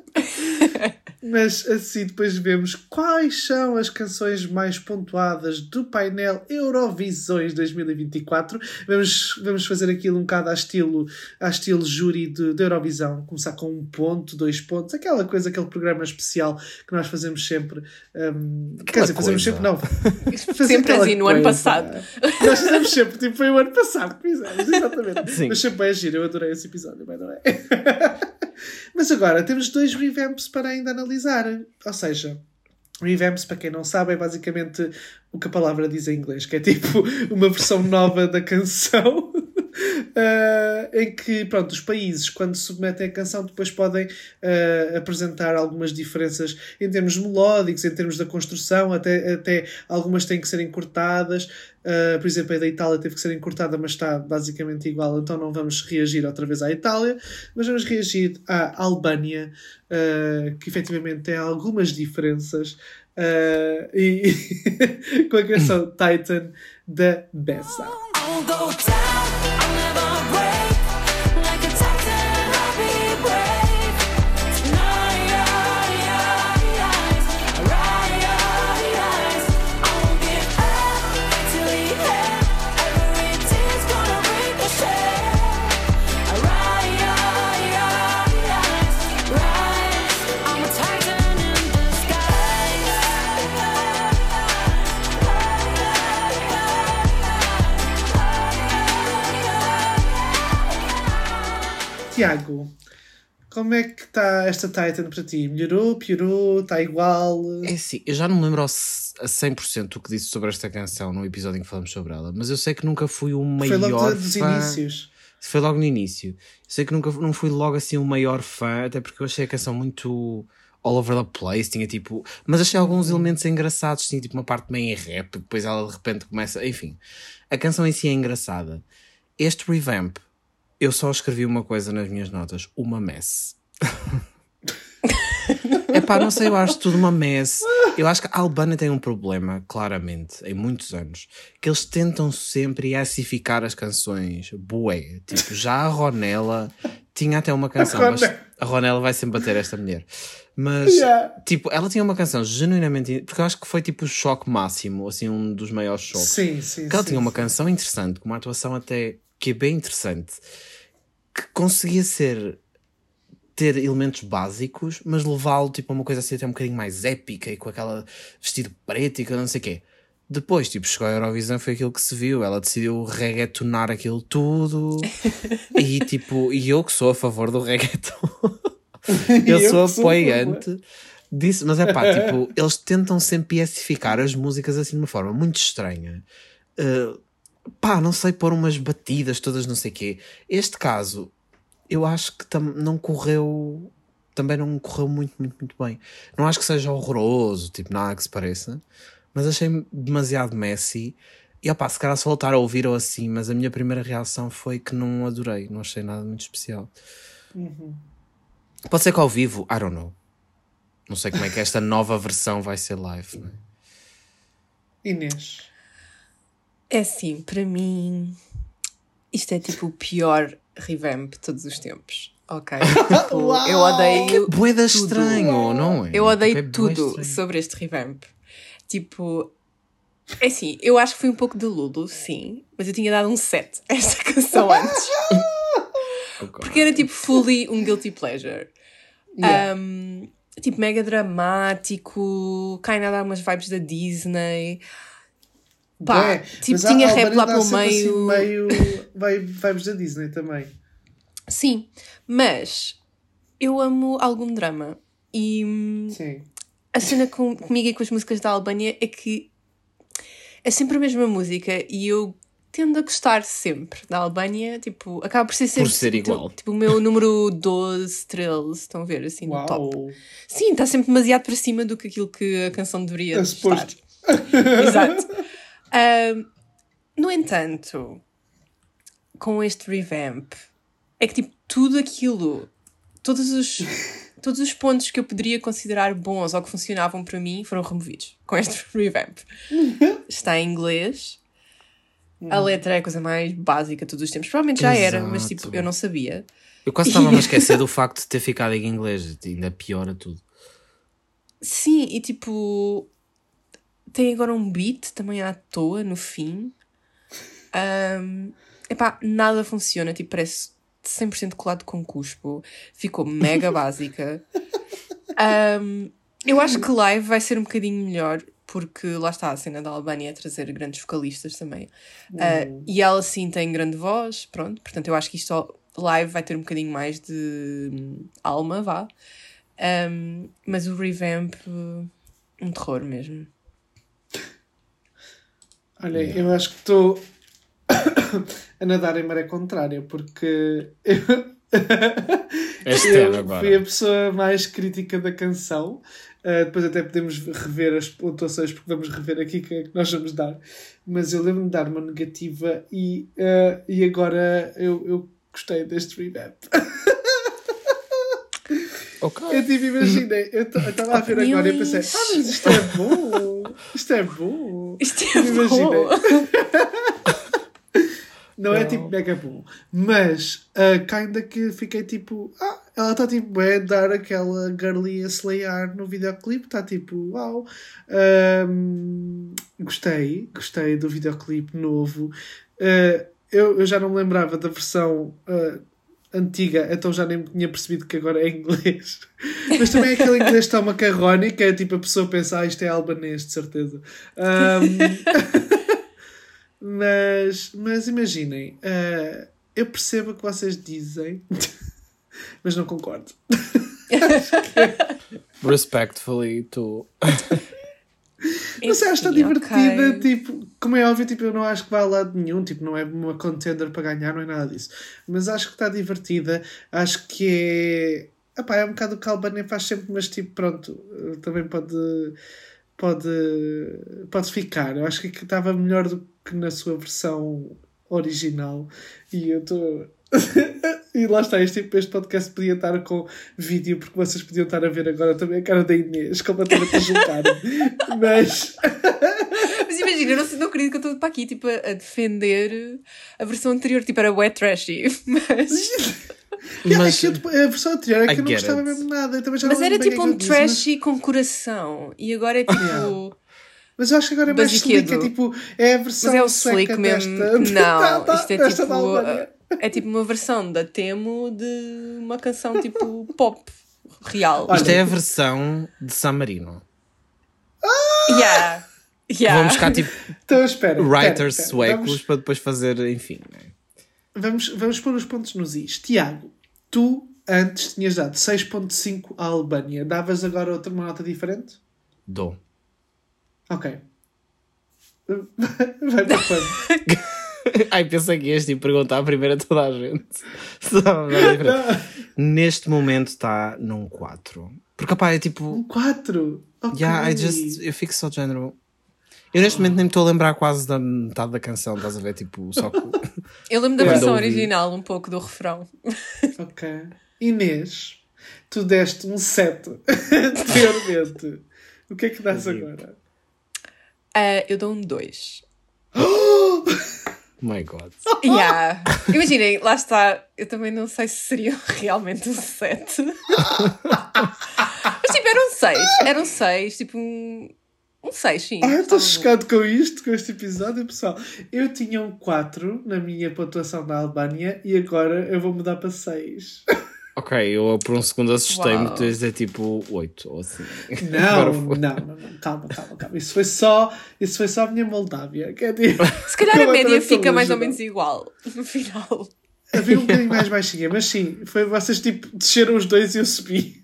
Mas assim depois vemos quais são as canções mais pontuadas do painel Eurovisões dois mil e vinte e quatro. Vamos, vamos fazer aquilo um bocado a estilo, a estilo júri de, de Eurovisão. Começar com um ponto, dois pontos. Aquela coisa, aquele programa especial que nós fazemos sempre. Um, quer dizer, fazemos coisa. sempre, não. Fazer Sempre aquela assim, no ano coisa. passado. Nós fazemos sempre, tipo, foi o ano passado que fizemos, exatamente. Sim. Mas sempre bem agir, eu adorei esse episódio, by the way. Mas agora temos dois revamps para ainda analisar. Ou seja, revamps, para quem não sabe, é basicamente o que a palavra diz em inglês, que é tipo uma versão nova da canção. Uh, em que, pronto, os países, quando submetem a canção, depois podem uh, apresentar algumas diferenças em termos melódicos, em termos da construção, até, até algumas têm que ser encurtadas. Uh, por exemplo, a da Itália teve que ser encurtada, mas está basicamente igual, então não vamos reagir outra vez à Itália, mas vamos reagir à Albânia, uh, que efetivamente tem algumas diferenças. Uh, e com a canção Titan da Bessa. I'll go down, I'll never break. Like a titan, I'll be brave. Tonight, rise, rise. I won't give up till the end. Every tear's gonna ricochet. Rise, rise. I'm a titan in Tiago, como é que está esta Titan para ti? Melhorou? Piorou? Está igual? É assim, eu já não me lembro ao c- a cem por cento o que disse sobre esta canção no episódio em que falamos sobre ela, mas eu sei que nunca fui o maior Foi logo dos fã. inícios. Foi logo no início. Eu sei que nunca não fui logo assim o maior fã, até porque eu achei a canção muito all over the place, tinha tipo... Mas achei alguns elementos engraçados, tinha tipo uma parte meio em rap, depois ela de repente começa... Enfim, a canção em si é engraçada. Este revamp, eu só escrevi uma coisa nas minhas notas, uma mess. Epá, não sei, eu acho tudo uma mess. Eu acho que a Albânia tem um problema, claramente, em muitos anos, que eles tentam sempre acificar as canções. Bué. Tipo, já a Ronela tinha até uma canção, A mas Ronela. a Ronela vai sempre bater esta mulher. Mas, Yeah. tipo, ela tinha uma canção genuinamente... Porque eu acho que foi tipo o choque máximo, assim, um dos maiores choques. Sim, sim. Porque ela sim, tinha uma sim. canção interessante, com uma atuação até que é bem interessante, que conseguia ser ter elementos básicos, mas levá-lo tipo a uma coisa assim até um bocadinho mais épica e com aquela vestido preto e que eu não sei o quê. Depois, tipo, chegou a Eurovisão, foi aquilo que se viu. Ela decidiu reggaetonar aquilo tudo. E tipo, e eu que sou a favor do reggaeton, eu, Eu sou que sou a apoiante disso, mas é pá, tipo, eles tentam sempre piecificar as músicas assim de uma forma muito estranha. Uh, pá, não sei, pôr umas batidas todas não sei o quê. Este caso, eu acho que tam- não correu, também não correu muito, muito, muito bem. Não acho que seja horroroso, tipo, nada que se pareça, mas achei demasiado messy. E opá, se calhar se voltar a ouvir ou assim, mas a minha primeira reação foi que não adorei, não achei nada muito especial. Pode ser que ao vivo, I don't know. Não sei como é que esta nova versão vai ser live, não é? Inês. É assim, para mim, isto é tipo o pior revamp de todos os tempos. Ok? Tipo, eu odeio. Bué de tudo. estranho, não é? Eu odeio Tipo, é bué tudo estranho. sobre este revamp. Tipo, é assim, eu acho que foi um pouco de Lulu, sim, mas eu tinha dado um sete a esta canção antes. Porque era tipo fully um guilty pleasure. Yeah. Um, tipo, mega dramático, cai a dar umas vibes da Disney. Pá, Bué. tipo, Mas a tinha rap Albânia lá dá pelo sempre assim meio. meio vai- vibes da Disney também. Sim, mas eu amo algum drama. E hum, Sim. a cena com, comigo e com as músicas da Albânia é que é sempre a mesma música e eu tendo a gostar sempre da Albânia, tipo, acaba por ser sempre ser o teu- igual. tipo, o meu número doze estrelas, estão a ver, assim, no top. Uau. Sim, está sempre demasiado para cima do que aquilo que a canção deveria É estar. suposto. Exato. Ahm, no entanto, com este revamp, é que tipo, tudo aquilo, todos os, todos os pontos que eu poderia considerar bons ou que funcionavam para mim foram removidos com este revamp. Está em inglês. A letra é a coisa mais básica de todos os tempos. Provavelmente já era, mas tipo, Exato. eu não sabia. Eu quase estava-me a esquecer do facto de ter ficado em inglês. Ainda piora tudo. Sim, e tipo, tem agora um beat também à toa no fim. Um, epá, nada funciona, tipo, parece cem por cento colado com cuspo. Ficou mega básica. Um, eu acho que live vai ser um bocadinho melhor, porque lá está a cena da Albânia a trazer grandes vocalistas também. Uh, e ela sim tem grande voz, pronto. Portanto, eu acho que isto live vai ter um bocadinho mais de hum, alma, vá. Um, mas o revamp, uh, um terror mesmo. Olha, eu acho que estou a nadar em maré contrária, porque eu, És eu terra agora. fui a pessoa mais crítica da canção. Uh, depois até podemos rever as pontuações, porque vamos rever aqui que, que nós vamos dar. Mas eu lembro-me de dar uma negativa e, uh, e agora eu, eu gostei deste revamp. Ok. Eu tipo, imaginei, eu estava a ver agora e pensei, ah, mas isto é bom, isto é bom. Isto é Imaginei. bom. Não é tipo mega bom, mas uh, kinda que fiquei tipo, ah, ela está tipo é dar aquela girly a slayar no videoclipe, está tipo, uau. Um, gostei, gostei do videoclipe novo. Uh, eu, eu já não me lembrava da versão uh, antiga, então já nem me tinha percebido que agora é inglês. Mas também é aquele inglês tão macarrónico, que é tipo a pessoa pensa, ah, isto é albanês, de certeza. Um, Mas, mas imaginem, uh, eu percebo o que vocês dizem, mas não concordo. Respectfully, tu. Não sei, acho que está Enfim, divertida, ok. tipo, como é óbvio, tipo, eu não acho que vai a lado nenhum, tipo, não é uma contender para ganhar, não é nada disso. Mas acho que está divertida, acho que é... Epá, é um bocado o que a Albânia faz sempre, mas tipo, pronto, também pode... Pode, pode ficar. Eu acho que estava melhor do que na sua versão original. E eu estou... E lá está, este, tipo, este podcast podia estar com vídeo, porque vocês podiam estar a ver agora também a cara da Inês, completamente a julgar. Mas... Mas imagina, eu não, sei- não acredito que eu estou para aqui tipo, a, a defender a versão anterior, tipo, era wet trashy, mas... Yeah, Mas- é que eu, tipo, a versão anterior é que I eu não get gostava it. mesmo nada. Eu também já Mas não era lembro bem tipo o que um é que eu disse, trashy com coração, e agora é tipo... Yeah. Mas eu acho que agora é mais Basiquedo. slick, é tipo, é a versão Mas é o sueca slick mesmo. desta, Não, da- isto é desta tipo. da Albânia. É tipo uma versão da Temo de uma canção tipo pop real. Olha, Isto é a versão de San Marino. Yeah. Yeah. Vamos buscar tipo Então espera. writers espera, espera. suecos Vamos, para depois fazer, enfim. Né? vamos, vamos pôr os pontos nos is. Tiago, tu antes tinhas dado seis ponto cinco à Albânia. Davas agora outra uma nota diferente? Dou. Ok. Vai para quando? Ai, pensei que ias tipo, perguntar primeiro a toda a gente. Se dava nada diferente. Neste momento está num quatro. Porque, opá, é tipo. Um quatro. Ok. Yeah, I just, eu fico só de género. Eu neste momento nem me estou a lembrar quase da metade da canção, estás a ver? Tipo, só que. Eu lembro da Quando versão ouvi. original, um pouco do refrão. Ok. Inês, tu deste um sete. Anteriormente. O que é que dás agora? Ah, eu dou um dois. Oh my god. Yeah. Imaginem, lá está. Eu também não sei se seria realmente um sete. Mas tipo, era um seis. Era um seis, tipo um. Um seis, sim. Ah, eu estou Estava bom. chocado com isto, com este episódio, pessoal. Eu tinha um quatro na minha pontuação da Albânia e agora eu vou mudar para seis. Ok, eu por um segundo assustei-me Uau. de dizer tipo oito ou assim. Não, Agora não, foi. não, não, calma, calma, calma. Isso foi só, isso foi só a minha Moldávia. Que é tipo, Se calhar a média completamente fica mais ou longe, menos igual no final. havia um bocadinho mais baixinha, mas sim, foi vocês tipo desceram os dois e eu subi.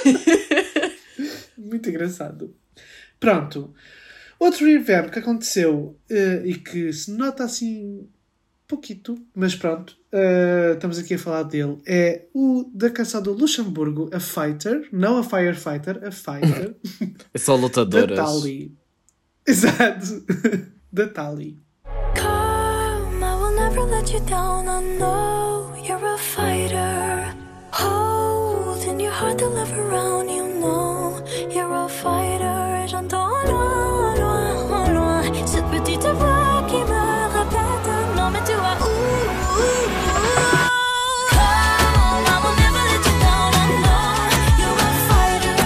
Muito engraçado. Pronto. Outro revamp que aconteceu eh, e que se nota assim pouquito, mas pronto, eh, estamos aqui a falar dele, é o da canção do Luxemburgo, a Fighter, não a Firefighter, a Fighter, É só da lutadoras. Tali. Exato. Da Tali. Come, I will never let you down. I know you're a fighter. Hold in your heart the love around. You know you're a fighter. J'entends loin, loin, loin cette petite voix qui me répète. Non mais tu vois où, où, où. Come, I will never let you down. I know you're a fighter.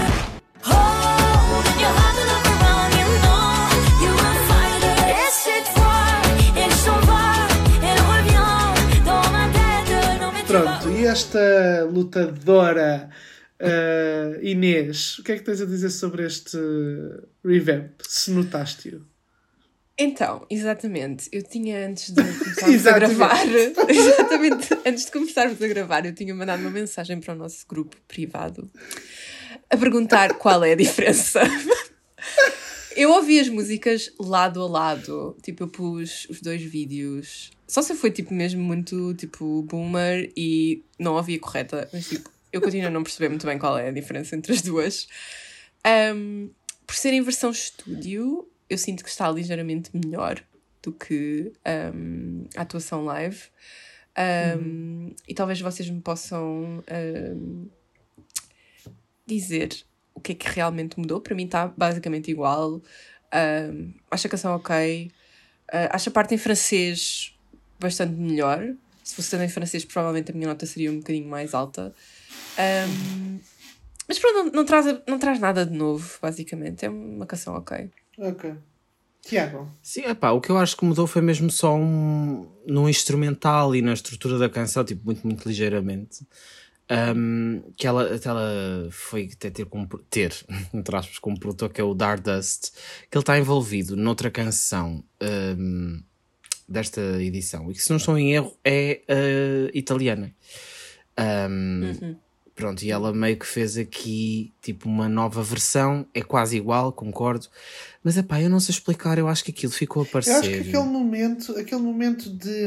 Hold in your heart the love around. You know you're a fighter. Et cette fois, il s'en va, il revient dans ma tête. Non mais tu vois Pronto, e esta lutadora eh, Inês, o que é que tens a dizer sobre este revamp? Se notaste-o? Então, exatamente, eu tinha antes de começarmos a Exatamente. gravar, exatamente, antes de começarmos a gravar, eu tinha mandado uma mensagem para o nosso grupo privado a perguntar qual é a diferença. Eu ouvi as músicas lado a lado, tipo, eu pus os dois vídeos, só se foi tipo mesmo muito tipo boomer e não ouvi a correta, mas tipo, eu continuo a não perceber muito bem qual é a diferença entre as duas. Um, por ser em versão estúdio, eu sinto que está ligeiramente melhor do que um, a atuação live. Um, E talvez vocês me possam um, dizer o que é que realmente mudou. Para mim está basicamente igual. Um, acho a canção ok. Uh, acho a parte em francês bastante melhor. Se fosse também em francês, provavelmente a minha nota seria um bocadinho mais alta. Um, mas pronto, não, não, traz, não traz nada de novo, basicamente. É uma canção ok. Ok. Tiago. Sim, epá, o que eu acho que mudou foi mesmo só um, no instrumental e na estrutura da canção, tipo, muito, muito ligeiramente. Um, que ela, ela foi até ter, como, ter entre aspas, como produtor, que é o Dardust, que ele está envolvido noutra canção um, desta edição, e que, se não estou em erro, é uh, italiana. Um, Uhum. Pronto, e ela meio que fez aqui tipo uma nova versão, é quase igual, concordo, mas epá, eu não sei explicar, eu acho que aquilo ficou a parecer. Eu acho que aquele momento, aquele momento de,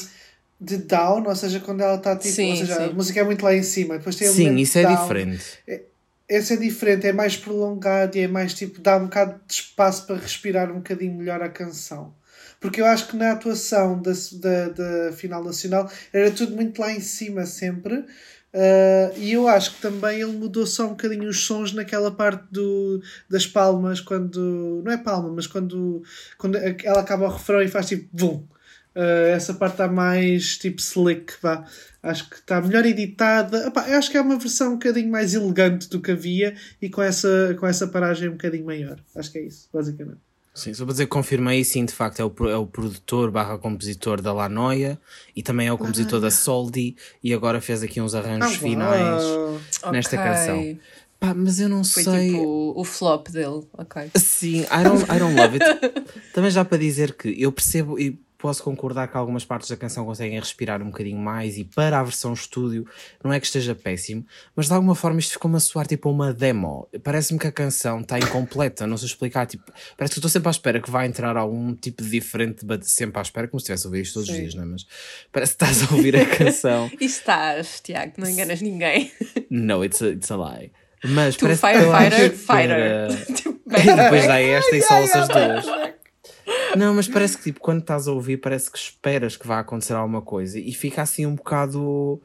de down, ou seja, quando ela está tipo, Sim, ou seja, sim. a música é muito lá em cima, depois tem o Sim, momento isso é down. diferente. Esse é diferente, é mais prolongado e é mais tipo, dá um bocado de espaço para respirar um bocadinho melhor a canção. Porque eu acho que na atuação da, da, da final nacional era tudo muito lá em cima sempre. Uh, e eu acho que também ele mudou só um bocadinho os sons naquela parte do, das palmas, quando. Não é palma, mas quando, quando ela acaba o refrão e faz tipo bum. Uh, essa parte está mais tipo slick, vá. Acho que está melhor editada. Epá, eu acho que é uma versão um bocadinho mais elegante do que havia e com essa, com essa paragem um bocadinho maior. Acho que é isso, basicamente. Sim, só para dizer que confirmei, sim, de facto é o, pro- é o produtor barra compositor da La Noia e também é o compositor da Soldi, e agora fez aqui uns arranjos Ah, finais uau. nesta Ok. canção. Pá, mas eu não Foi sei. tipo o flop dele, ok. Sim, I don't, I don't love it. Também já para dizer que eu percebo e posso concordar que algumas partes da canção conseguem respirar um bocadinho mais, e para a versão estúdio não é que esteja péssimo, mas de alguma forma isto ficou-me a soar tipo uma demo. Parece-me que a canção está incompleta, não sei explicar, tipo, parece que estou sempre à espera que vai entrar algum tipo de diferente, but sempre à espera, como se estivesse a ouvir isto todos os Sim. dias, não é? Mas parece que estás a ouvir a canção. E estás, Tiago, não enganas ninguém. No, it's a, it's a lie. Mas Tu, parece que eu acho firefighter, que fighter. era- Tipo, E depois dá esta e só essas duas. Não, mas parece que tipo, quando estás a ouvir, parece que esperas que vá acontecer alguma coisa e fica assim um bocado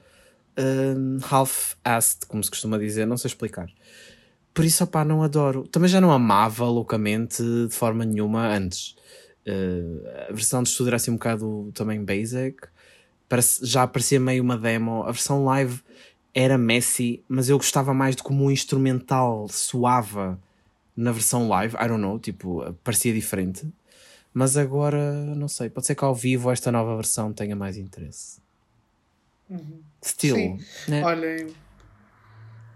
um, half-assed, como se costuma dizer, não sei explicar. Por isso, opá, não adoro. Também já não amava loucamente de forma nenhuma antes. Uh, a versão de estúdio era assim um bocado também basic. Parece, já parecia meio uma demo. A versão live era messy, mas eu gostava mais de como o instrumental soava na versão live. I don't know, tipo, parecia diferente. Mas agora, não sei, pode ser que ao vivo esta nova versão tenha mais interesse. Still, Sim. né? Olhem,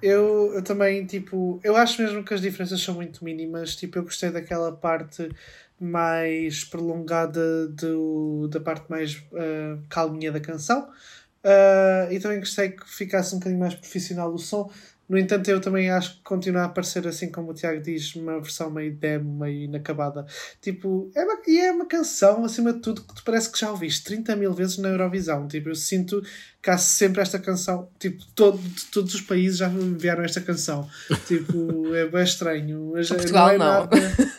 Eu, eu também, tipo, eu acho mesmo que as diferenças são muito mínimas. Tipo, eu gostei daquela parte mais prolongada do, da parte mais uh, calminha da canção. Uh, e também gostei que ficasse um bocadinho mais profissional o som. No entanto, eu também acho que continua a parecer, assim como o Tiago diz, uma versão meio demo, meio inacabada. Tipo, é uma, e é uma canção, acima de tudo, que te parece que já ouviste trinta mil vezes na Eurovisão. Tipo, eu sinto que há sempre esta canção. Tipo, todo, de todos os países já enviaram esta canção. Tipo, é bem estranho. Mas Portugal não. É não. nada...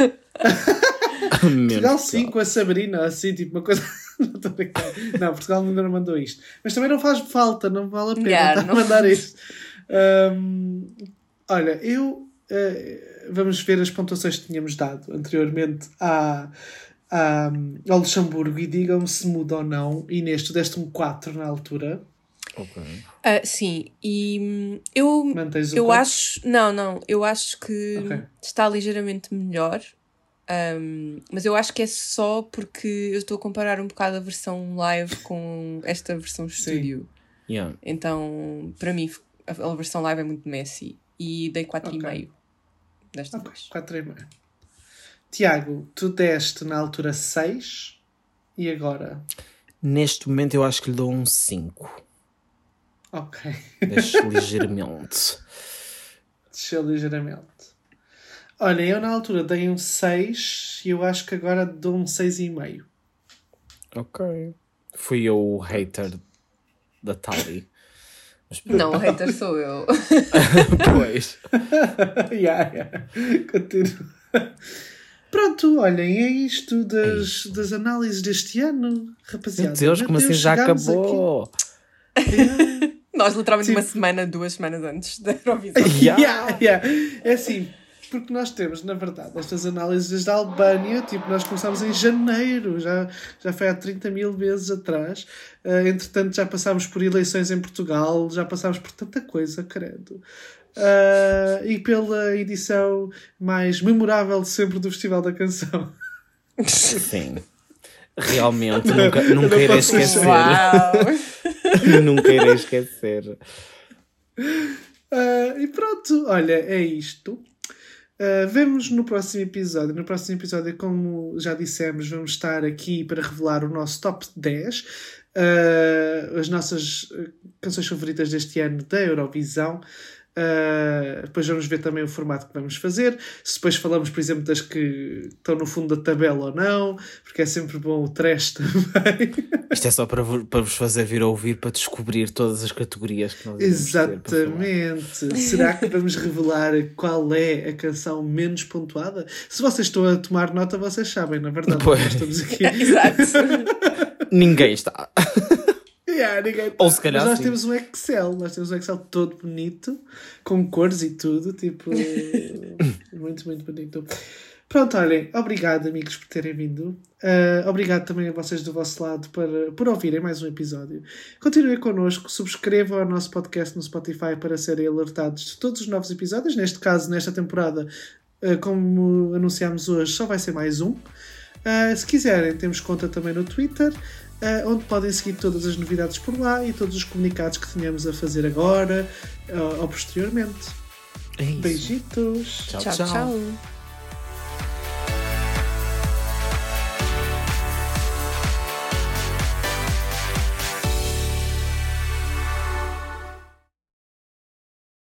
Menos Portugal sim, Portugal. com a Sabrina, assim, tipo, uma coisa... não, estou a brincar. Não, Portugal ainda não mandou isto. Mas também não faz falta, não vale a pena Yeah, estar não. a mandar isto. Um, olha, eu... Uh, vamos ver as pontuações que tínhamos dado anteriormente à, à, ao Luxemburgo e digam-me se muda ou não. Inês, tu deste um quatro na altura. Ok. Ah, sim, e hum, eu, Mantens o eu quatro? acho. Não, não, eu acho que Ok. está ligeiramente melhor. Um, mas eu acho que é só porque eu estou a comparar um bocado a versão live com esta versão estúdio. Yeah. Então, para mim, a, a versão live é muito messy. E dei quatro Ok. vírgula cinco desta Ok, vez. quatro e meio. Tiago, tu deste na altura seis e agora? Neste momento eu acho que lhe dou um cinco. Ok. Deixo ligeiramente. Desceu ligeiramente. Olha, eu na altura dei um seis e eu acho que agora dou um seis e meio. Ok. Fui eu o hater da Tali. Mas pronto. Não, o hater sou eu. Pois. yeah, yeah. Continuo. Pronto, olhem, é isto das, É isto. das análises deste ano, rapaziada. Meu Deus, Meu como assim Deus, já chegámos acabou? aqui. Yeah. Nós, literalmente, Tipo- uma semana, duas semanas antes da Eurovisão. Yeah. Yeah, yeah. É assim, porque nós temos, na verdade, estas análises da Albânia, tipo, nós começámos em janeiro, já, já foi há trinta mil vezes atrás. Uh, entretanto, já passámos por eleições em Portugal, já passámos por tanta coisa, credo. Uh, e pela edição mais memorável de sempre do Festival da Canção. Sim. Realmente, nunca, Eu nunca não irei posso esquecer. Uau! Nunca irei esquecer. Uh, e pronto, olha, é isto. Uh, vemos no próximo episódio. No próximo episódio, como já dissemos, vamos estar aqui para revelar o nosso top dez. Uh, as nossas uh, canções favoritas deste ano da Eurovisão. Uh, depois vamos ver também o formato que vamos fazer. Se depois falamos, por exemplo, das que estão no fundo da tabela ou não, porque é sempre bom o trash também. Isto é só para, vo- para vos fazer vir a ouvir, para descobrir todas as categorias que nós iremos ter para falar. Exatamente. Será que vamos revelar qual é a canção menos pontuada? Se vocês estão a tomar nota, vocês sabem, na verdade. Pois. Nós estamos aqui. Exato. Ninguém está. Yeah, ninguém tá. Ou se calhar Mas nós sim. temos um Excel. Nós temos um Excel todo bonito, com cores e tudo. Tipo, muito, muito bonito. Pronto, olhem. Obrigado, amigos, por terem vindo. Uh, obrigado também a vocês do vosso lado por, por ouvirem mais um episódio. Continuem connosco. Subscrevam o nosso podcast no Spotify para serem alertados de todos os novos episódios. Neste caso, nesta temporada, uh, como anunciámos hoje, só vai ser mais um. Uh, se quiserem, temos conta também no Twitter, uh, onde podem seguir todas as novidades por lá e todos os comunicados que tenhamos a fazer agora uh, ou posteriormente. É isso. Beijitos! Tchau, Tchau, tchau. tchau.